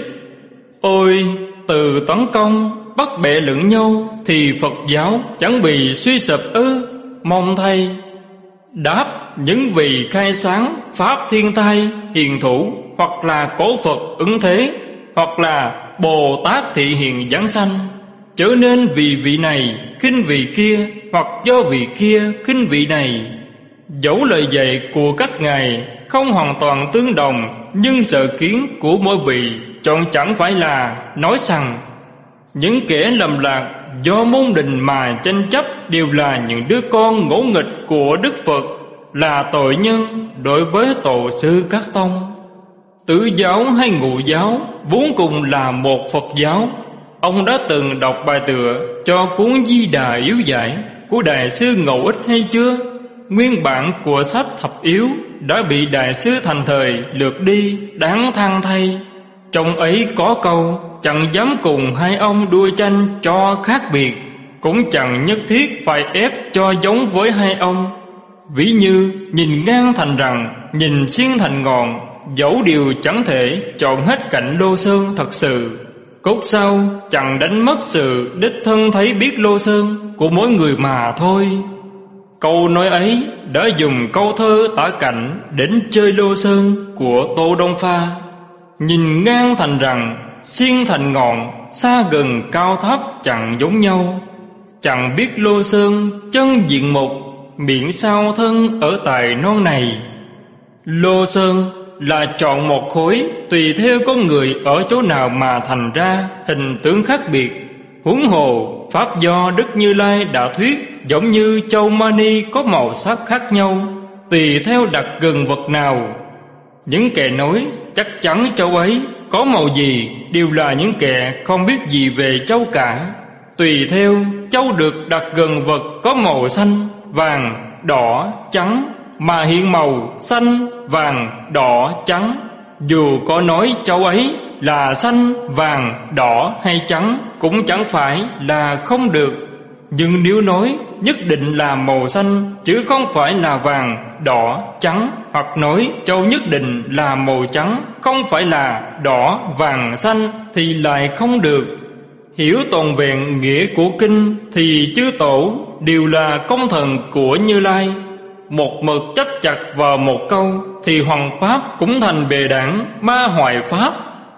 Ôi, từ tấn công bắt bẻ lẫn nhau thì Phật giáo chẳng bị suy sụp ư? Mong thay. Đáp: những vị khai sáng Pháp thiên thai hiền thủ, hoặc là cổ Phật ứng thế, hoặc là Bồ Tát thị hiện giáng sanh, trở nên vì vị này khinh vị kia, hoặc do vị kia khinh vị này. Dẫu lời dạy của các ngài không hoàn toàn tương đồng, nhưng sở kiến của mỗi vị chọn chẳng phải là nói rằng những kẻ lầm lạc do môn đình mà tranh chấp đều là những đứa con ngỗ nghịch của Đức Phật, là tội nhân đối với tổ sư các tông. Tứ giáo hay ngũ giáo vốn cùng là một Phật giáo. Ông đã từng đọc bài tựa cho cuốn Di Đà Yếu Giải của Đại sư Ngẫu Ích hay chưa? nguyên bản của sách thập yếu đã bị đại sư thành thời lược đi, đáng than thay. Trong ấy có câu: chẳng dám cùng hai ông đua tranh cho khác biệt, cũng chẳng nhất thiết phải ép cho giống với hai ông. Ví như nhìn ngang thành rằng, nhìn xiên thành ngọn, dẫu điều chẳng thể chọn hết cạnh lô sơn thật sự. Cốt sau chẳng đánh mất sự đích thân thấy biết lô sơn của mỗi người mà thôi. Câu nói ấy đã dùng câu thơ tả cảnh đến chơi lô sơn của Tô Đông Pha. Nhìn ngang thành rằng, xiên thành ngọn, xa gần cao thấp chẳng giống nhau. Chẳng biết lô sơn chân diện mục, miễn sao thân ở tài non này. Lô sơn là chọn một khối tùy theo con người ở chỗ nào mà thành ra hình tướng khác biệt. Huống hồ pháp do Đức Như Lai đã thuyết giống như châu mani có màu sắc khác nhau, tùy theo đặt gần vật nào. Những kẻ nói chắc chắn châu ấy có màu gì đều là những kẻ không biết gì về châu cả. Tùy theo châu được đặt gần vật có màu xanh, vàng, đỏ, trắng mà hiện màu xanh, vàng, đỏ, trắng. Dù có nói châu ấy là xanh, vàng, đỏ hay trắng cũng chẳng phải là không được. Nhưng nếu nói nhất định là màu xanh chứ không phải là vàng, đỏ, trắng, hoặc nói châu nhất định là màu trắng không phải là đỏ, vàng, xanh thì lại không được. Hiểu toàn vẹn nghĩa của kinh thì chư tổ đều là công thần của Như Lai. Một mực chấp chặt vào một câu thì hoằng pháp cũng thành bề đảng ma hoại pháp.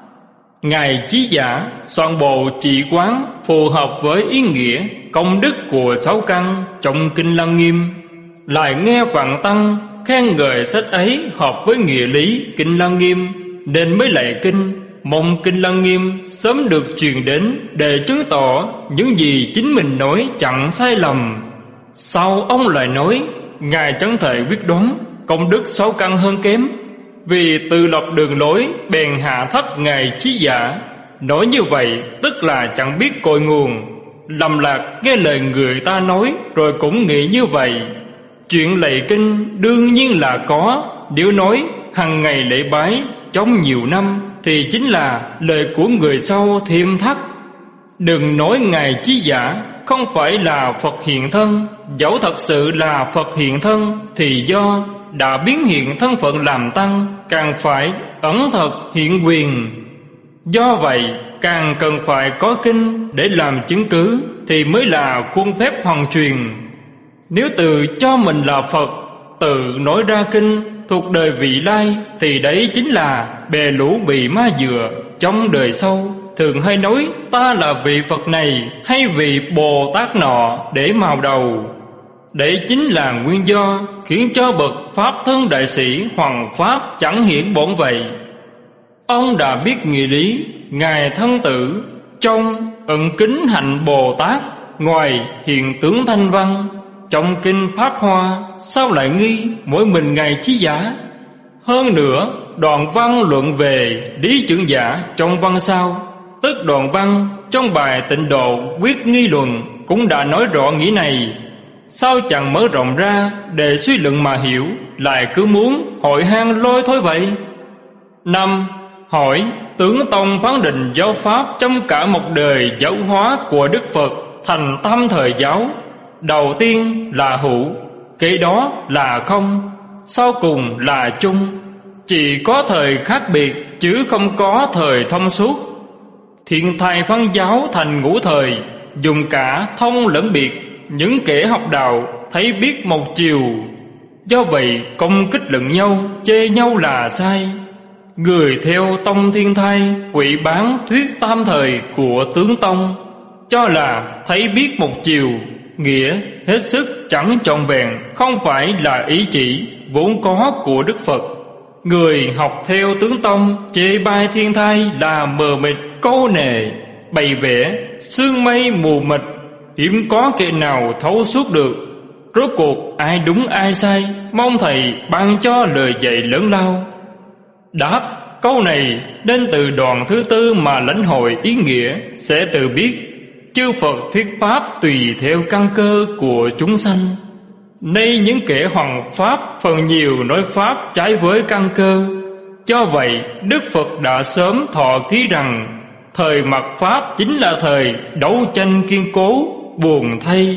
Ngài Chí Giả soạn bộ trị quán phù hợp với ý nghĩa công đức của sáu căn trong Kinh Lăng Nghiêm. Lại nghe Vạn Tăng khen ngợi sách ấy hợp với nghĩa lý Kinh Lăng Nghiêm, nên mới lạy kinh, mong Kinh Lăng Nghiêm sớm được truyền đến để chứng tỏ những gì chính mình nói chẳng sai lầm. Sau ông lại nói Ngài chẳng thể quyết đoán công đức sáu căn hơn kém, vì tự lập đường lối bèn hạ thấp Ngài Chí Giả. Nói như vậy tức là chẳng biết cội nguồn, lầm lạc nghe lời người ta nói rồi cũng nghĩ như vậy. Chuyện lạy kinh đương nhiên là có, nếu nói hằng ngày lễ bái trong nhiều năm thì chính là lời của người sau thêm thắt. Đừng nói Ngài Chí Giả không phải là Phật hiện thân, dẫu thật sự là Phật hiện thân thì do đã biến hiện thân phận làm tăng, càng phải ẩn thật hiện quyền. Do vậy càng cần phải có kinh để làm chứng cứ thì mới là khuôn phép hoàn truyền. Nếu tự cho mình là Phật, tự nói ra kinh thuộc đời vị lai thì đấy chính là bè lũ bị ma dựa trong đời sau thường hay nói ta là vị Phật này hay vị Bồ Tát nọ để mào đầu. Đấy chính là nguyên do khiến cho bậc Pháp thân đại sĩ Hoằng Pháp chẳng hiển bổn vậy. Ông đã biết nghĩa lý Ngài thân tử, trong ẩn kính hạnh Bồ Tát, ngoài hiện tướng thanh văn. Trong kinh Pháp Hoa sao lại nghi mỗi mình Ngài Chí Giả? Hơn nữa đoạn văn luận về lý trưởng giả trong văn sau, tức đoạn văn trong bài Tịnh Độ Quyết Nghi Luận cũng đã nói rõ nghĩa này. Sao chẳng mở rộng ra để suy luận mà hiểu, lại cứ muốn hội hang lôi thôi vậy? 5. Hỏi tướng tông phán định giáo pháp trong cả một đời giáo hóa của Đức Phật thành tam thời giáo. Đầu tiên là hữu, kế đó là không, sau cùng là chung. Chỉ có thời khác biệt chứ không có thời thông suốt. Thiện thai phán giáo thành ngũ thời, dùng cả thông lẫn biệt. Những kẻ học đạo thấy biết một chiều, do vậy công kích lẫn nhau, chê nhau là sai. Người theo tông thiên thai hủy bán thuyết tam thời của tướng tông, cho là thấy biết một chiều, nghĩa hết sức chẳng trọn vẹn, không phải là ý chỉ vốn có của Đức Phật. Người học theo tướng tông chê bai thiên thai là mờ mịt câu nệ, bày vẽ sương mây mù mịt, hiếm có kẻ nào thấu suốt được. Rốt cuộc ai đúng ai sai, mong thầy ban cho lời dạy lớn lao. Đáp câu này nên từ đoạn thứ tư mà lãnh hội ý nghĩa sẽ tự biết. Chư Phật thuyết pháp tùy theo căn cơ của chúng sanh, Nay những kẻ hoằng pháp phần nhiều nói pháp trái với căn cơ. Do vậy Đức Phật đã sớm thọ ký rằng thời mạt pháp chính là thời đấu tranh kiên cố. Buồn thay.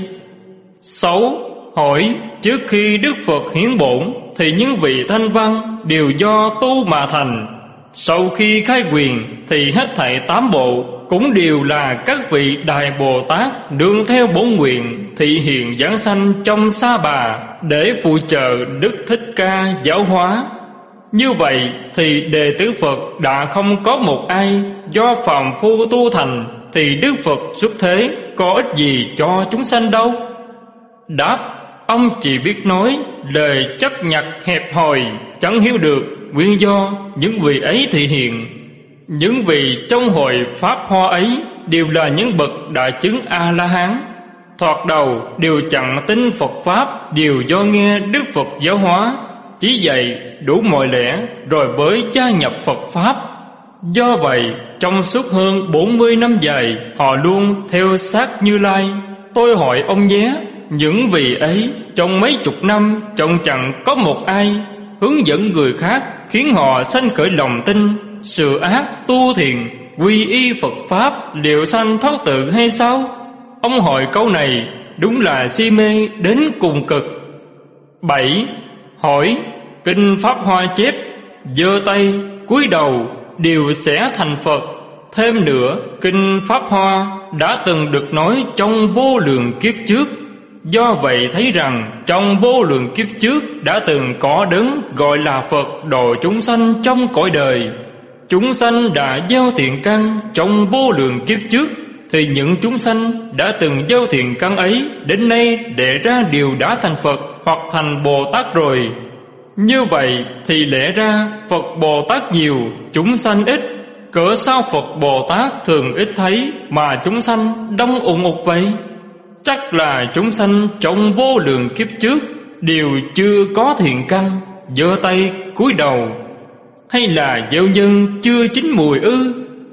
6. Hỏi: trước khi Đức Phật hiển bổn thì những vị thanh văn đều do tu mà thành. Sau khi khai quyền thì hết thảy 8 bộ cũng đều là các vị Đại Bồ Tát nương theo bổn nguyện thị hiện giảng sanh trong Sa Bà để phụ trợ Đức Thích Ca giáo hóa. Như vậy thì đệ tử Phật đã không có một ai do phàm phu tu thành, thì Đức Phật xuất thế có ích gì cho chúng sanh đâu? Đáp: ông chỉ biết nói lời chấp nhặt hẹp hòi, chẳng hiểu được nguyên do những vị ấy thị hiện. Những vị trong hội Pháp Hoa ấy đều là những bậc đã chứng A-la-hán. Thoạt đầu đều chẳng tin Phật Pháp, đều do nghe Đức Phật giáo hóa, chỉ dạy đủ mọi lẽ rồi mới gia nhập Phật Pháp. Do vậy trong suốt hơn 40 năm dài họ luôn theo sát Như Lai. Tôi hỏi ông nhé, những vị ấy trong mấy chục năm trông chẳng có một ai hướng dẫn người khác khiến họ sanh khởi lòng tin, sự ác tu thiện, quy y Phật Pháp liệu sanh thoát tự hay sao? Ông hỏi câu này đúng là si mê đến cùng cực. 7. Hỏi: kinh Pháp Hoa chép giơ tay cúi đầu đều sẽ thành Phật. Thêm nữa, kinh Pháp Hoa đã từng được nói trong vô lượng kiếp trước. Do vậy thấy rằng trong vô lượng kiếp trước đã từng có đấng gọi là Phật độ chúng sanh trong cõi đời. Chúng sanh đã gieo thiện căn trong vô lượng kiếp trước, thì những chúng sanh đã từng gieo thiện căn ấy đến nay để ra đều đã thành Phật hoặc thành Bồ Tát rồi. Như vậy thì lẽ ra Phật Bồ Tát nhiều, chúng sanh ít. Cỡ sao Phật Bồ Tát thường ít thấy mà chúng sanh đông ủng ục vậy? Chắc là chúng sanh trong vô lượng kiếp trước đều chưa có thiện căn, giơ tay cúi đầu. Hay là gieo nhân chưa chín mùi ư?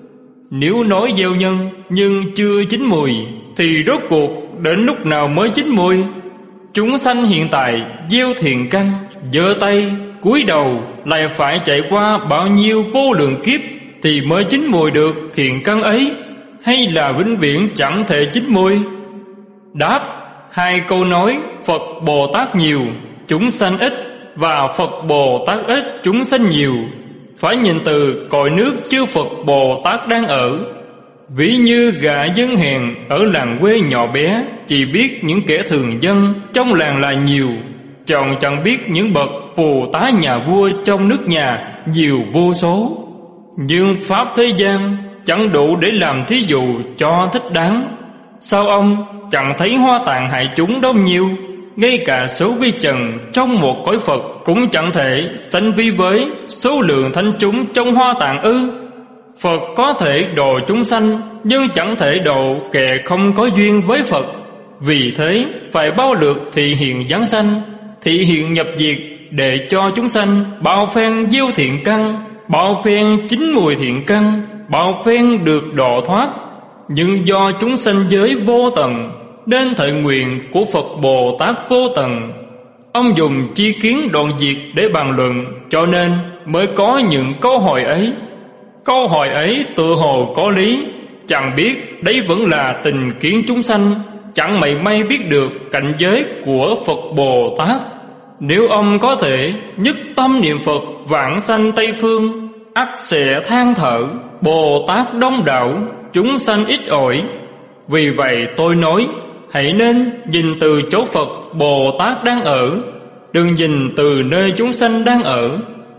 Nếu nói gieo nhân nhưng chưa chín mùi thì rốt cuộc đến lúc nào mới chín mùi? Chúng sanh hiện tại gieo thiện căn, giơ tay cúi đầu lại phải trải qua bao nhiêu vô lượng kiếp thì mới chín mùi được thiện căn ấy? Hay là vĩnh viễn chẳng thể chín mùi? Đáp: hai câu nói Phật Bồ Tát nhiều, chúng sanh ít và Phật Bồ Tát ít, chúng sanh nhiều phải nhìn từ cõi nước chư Phật Bồ Tát đang ở. Ví như gã dân hèn ở làng quê nhỏ bé chỉ biết những kẻ thường dân trong làng là nhiều, chọn chẳng biết những bậc phù tá nhà vua trong nước nhà nhiều vô số. Nhưng pháp thế gian chẳng đủ để làm thí dụ cho thích đáng. Sao ông chẳng thấy hoa tạng hại chúng đông nhiều? Ngay cả số vi trần trong một cõi Phật cũng chẳng thể sánh vi với số lượng thánh chúng trong hoa tạng ư? Phật có thể độ chúng sanh, nhưng chẳng thể độ kẻ không có duyên với Phật. Vì thế phải bao lượt thị hiện giáng sanh, thị hiện nhập diệt, để cho chúng sanh bao phen gieo thiện căn, bao phen chín mùi thiện căn, bao phen được độ thoát. Nhưng do chúng sanh giới vô tận, nên thời nguyện của Phật Bồ Tát vô tận. Ông dùng chi kiến đoạn diệt để bàn luận, cho nên mới có những câu hỏi ấy. Câu hỏi ấy tự hồ có lý, chẳng biết đấy vẫn là tình kiến chúng sanh, chẳng mảy may biết được cảnh giới của Phật Bồ Tát. Nếu ông có thể nhất tâm niệm Phật vãng sanh Tây Phương, ắt sẽ than thở Bồ Tát đông đảo, chúng sanh ít ỏi. Vì vậy tôi nói, hãy nên nhìn từ chỗ Phật Bồ Tát đang ở, đừng nhìn từ nơi chúng sanh đang ở.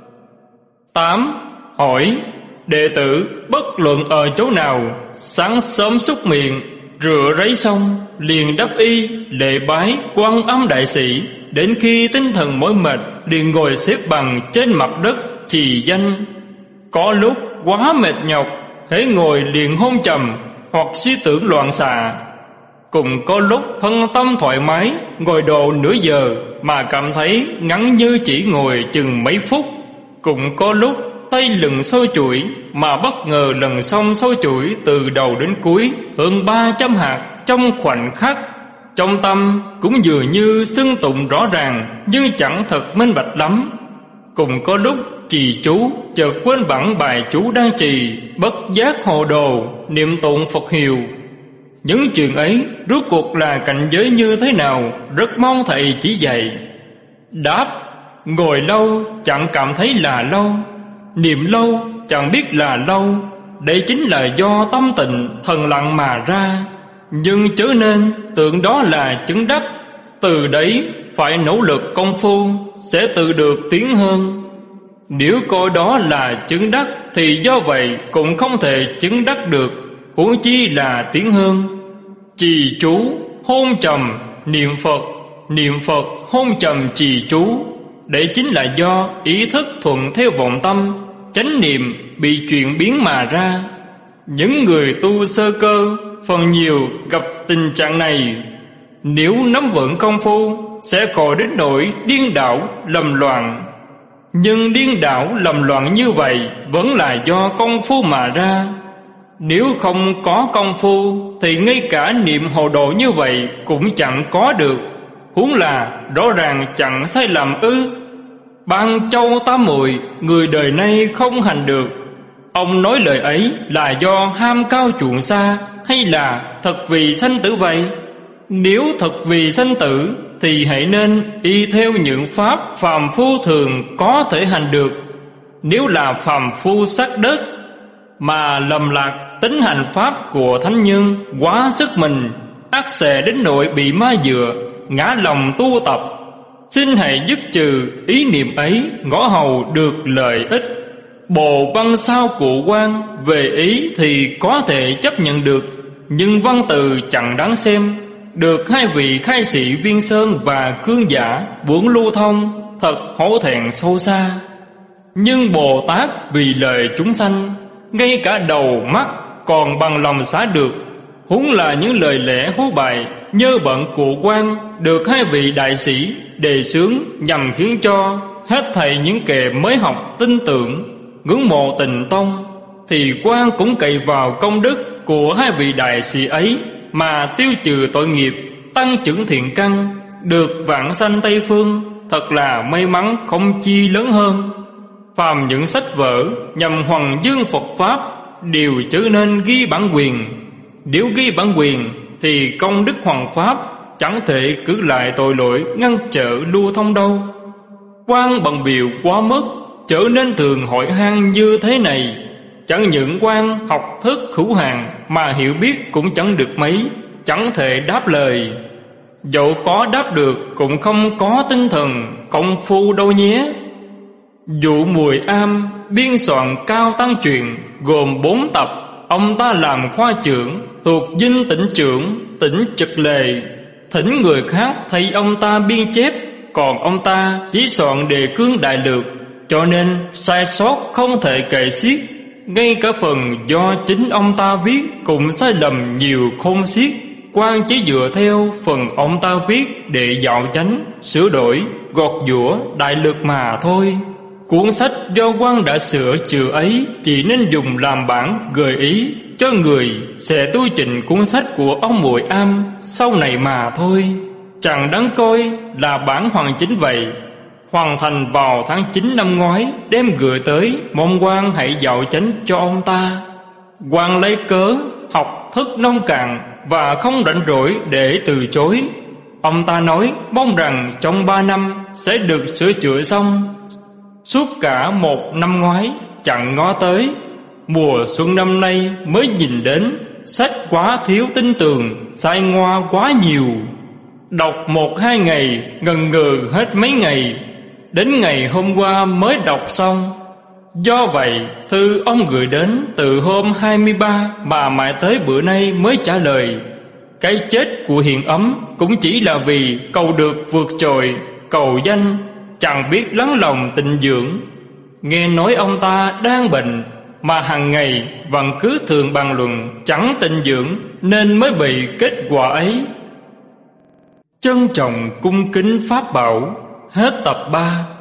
8. Hỏi: đệ tử bất luận ở chỗ nào, sáng sớm súc miệng, rửa ráy xong liền đắp y lễ bái Quan Âm Đại Sĩ, đến khi tinh thần mỏi mệt liền ngồi xếp bằng trên mặt đất trì danh. Có lúc quá mệt nhọc, hễ ngồi liền hôn trầm hoặc suy tưởng loạn xạ. Cũng có lúc thân tâm thoải mái, ngồi độ nửa giờ mà cảm thấy ngắn như chỉ ngồi chừng mấy phút. Cũng có lúc tay lừng sôi chuỗi mà bất ngờ lần xong sôi chuỗi từ đầu đến cuối hơn 300 hạt trong khoảnh khắc. Trong tâm cũng dường như xưng tụng rõ ràng, nhưng chẳng thật minh bạch lắm. Cùng có lúc trì chú, chợt quên bẵng bài chú đang trì, bất giác hồ đồ, niệm tụng Phật hiệu. Những chuyện ấy rốt cuộc là cảnh giới như thế nào, rất mong thầy chỉ dạy. Đáp: ngồi lâu chẳng cảm thấy là lâu, niệm lâu chẳng biết là lâu. Đây chính là do tâm tịnh thần lặng mà ra. Nhưng chớ nên tưởng đó là chứng đắc. Từ đấy phải nỗ lực công phu, sẽ tự được tiến hơn. Nếu coi đó là chứng đắc, thì do vậy cũng không thể chứng đắc được, huống chi là tiến hơn. Trì chú, hôn trầm, niệm Phật, hôn trầm trì chú. Đấy chính là do ý thức thuận theo vọng tâm, chánh niệm bị chuyển biến mà ra. Những người tu sơ cơ phần nhiều gặp tình trạng này. Nếu nắm vững công phu, sẽ khỏi đến nỗi điên đảo lầm loạn. Nhưng điên đảo lầm loạn như vậy vẫn là do công phu mà ra. Nếu không có công phu, thì ngay cả niệm hồ đồ như vậy cũng chẳng có được, huống là rõ ràng chẳng sai lầm ư? Ban Châu Tám Muội, người đời nay không hành được. Ông nói lời ấy là do ham cao chuộng xa, hay là thật vì sanh tử vậy? Nếu thật vì sanh tử, thì hãy nên y theo những pháp phàm phu thường có thể hành được. Nếu là phàm phu sắc đất mà lầm lạc tính hành pháp của thánh nhân quá sức mình, ắt sẽ đến nỗi bị ma dựa, ngã lòng tu tập. Xin hãy dứt trừ ý niệm ấy, ngõ hầu được lợi ích. Bộ văn sao cụ quan, về ý thì có thể chấp nhận được, nhưng văn từ chẳng đáng xem. Được hai vị khai sĩ Viên Sơn và Cương Giả vốn lưu thông, thật hổ thẹn sâu xa. Nhưng Bồ Tát vì lời chúng sanh, ngay cả đầu mắt còn bằng lòng xả được, huống là những lời lẽ hú bài nhơ bận cụ quan được hai vị đại sĩ đề xướng, nhằm khiến cho hết thảy những kẻ mới học tin tưởng, ngưỡng mộ Tịnh Tông. Thì quan cũng cậy vào công đức của hai vị đại sĩ ấy mà tiêu trừ tội nghiệp, tăng trưởng thiện căn, được vãng sanh Tây Phương. Thật là may mắn không chi lớn hơn. Phàm những sách vở nhằm hoằng dương Phật Pháp đều trở nên ghi bản quyền. Nếu ghi bản quyền thì công đức hoằng Pháp chẳng thể cứ lại tội lỗi ngăn trở lưu thông đâu. Quan bận biểu quá mức, trở nên thường hỏi han như thế này. Chẳng những quan học thức hữu hạn, mà hiểu biết cũng chẳng được mấy, chẳng thể đáp lời. Dẫu có đáp được cũng không có tinh thần công phu đâu nhé. Dụ Mùi Am biên soạn Cao Tăng Truyện gồm 4 tập. Ông ta làm khoa trưởng thuộc dinh tỉnh trưởng tỉnh Trực Lệ. Thỉnh người khác thay ông ta biên chép, còn ông ta chỉ soạn đề cương đại lược, cho nên sai sót không thể kể xiết. Ngay cả phần do chính ông ta viết cũng sai lầm nhiều khôn xiết. Quan chỉ dựa theo phần ông ta viết để dạo chánh, sửa đổi, gọt giũa đại lược mà thôi. Cuốn sách do quan đã sửa chữa ấy chỉ nên dùng làm bản gợi ý cho người sẽ tu chỉnh cuốn sách của ông Mùi Am sau này mà thôi. Chẳng đáng coi là bản hoàn chỉnh vậy. Hoàn thành vào tháng 9 năm ngoái, đem gửi tới, mong quan hãy dạo chánh cho ông ta. Quan lấy cớ học thức nông cạn và không rảnh rỗi để từ chối. Ông ta nói mong rằng trong 3 năm sẽ được sửa chữa xong. Suốt cả 1 năm ngoái chẳng ngó tới, mùa xuân năm nay mới nhìn đến. Sách quá thiếu tin tưởng, sai ngoa quá nhiều. Đọc 1-2 ngày, ngần ngừ hết mấy ngày, đến ngày hôm qua mới đọc xong. Do vậy thư ông gửi đến từ hôm 23 mà mãi tới bữa nay mới trả lời. Cái chết của Hiện Ấm cũng chỉ là vì cầu được vượt trội, cầu danh, chẳng biết lắng lòng tịnh dưỡng. Nghe nói ông ta đang bệnh, mà hàng ngày vẫn cứ thường bàn luận chẳng tịnh dưỡng, nên mới bị kết quả ấy. Trân trọng cung kính Pháp Bảo. Hết tập 3.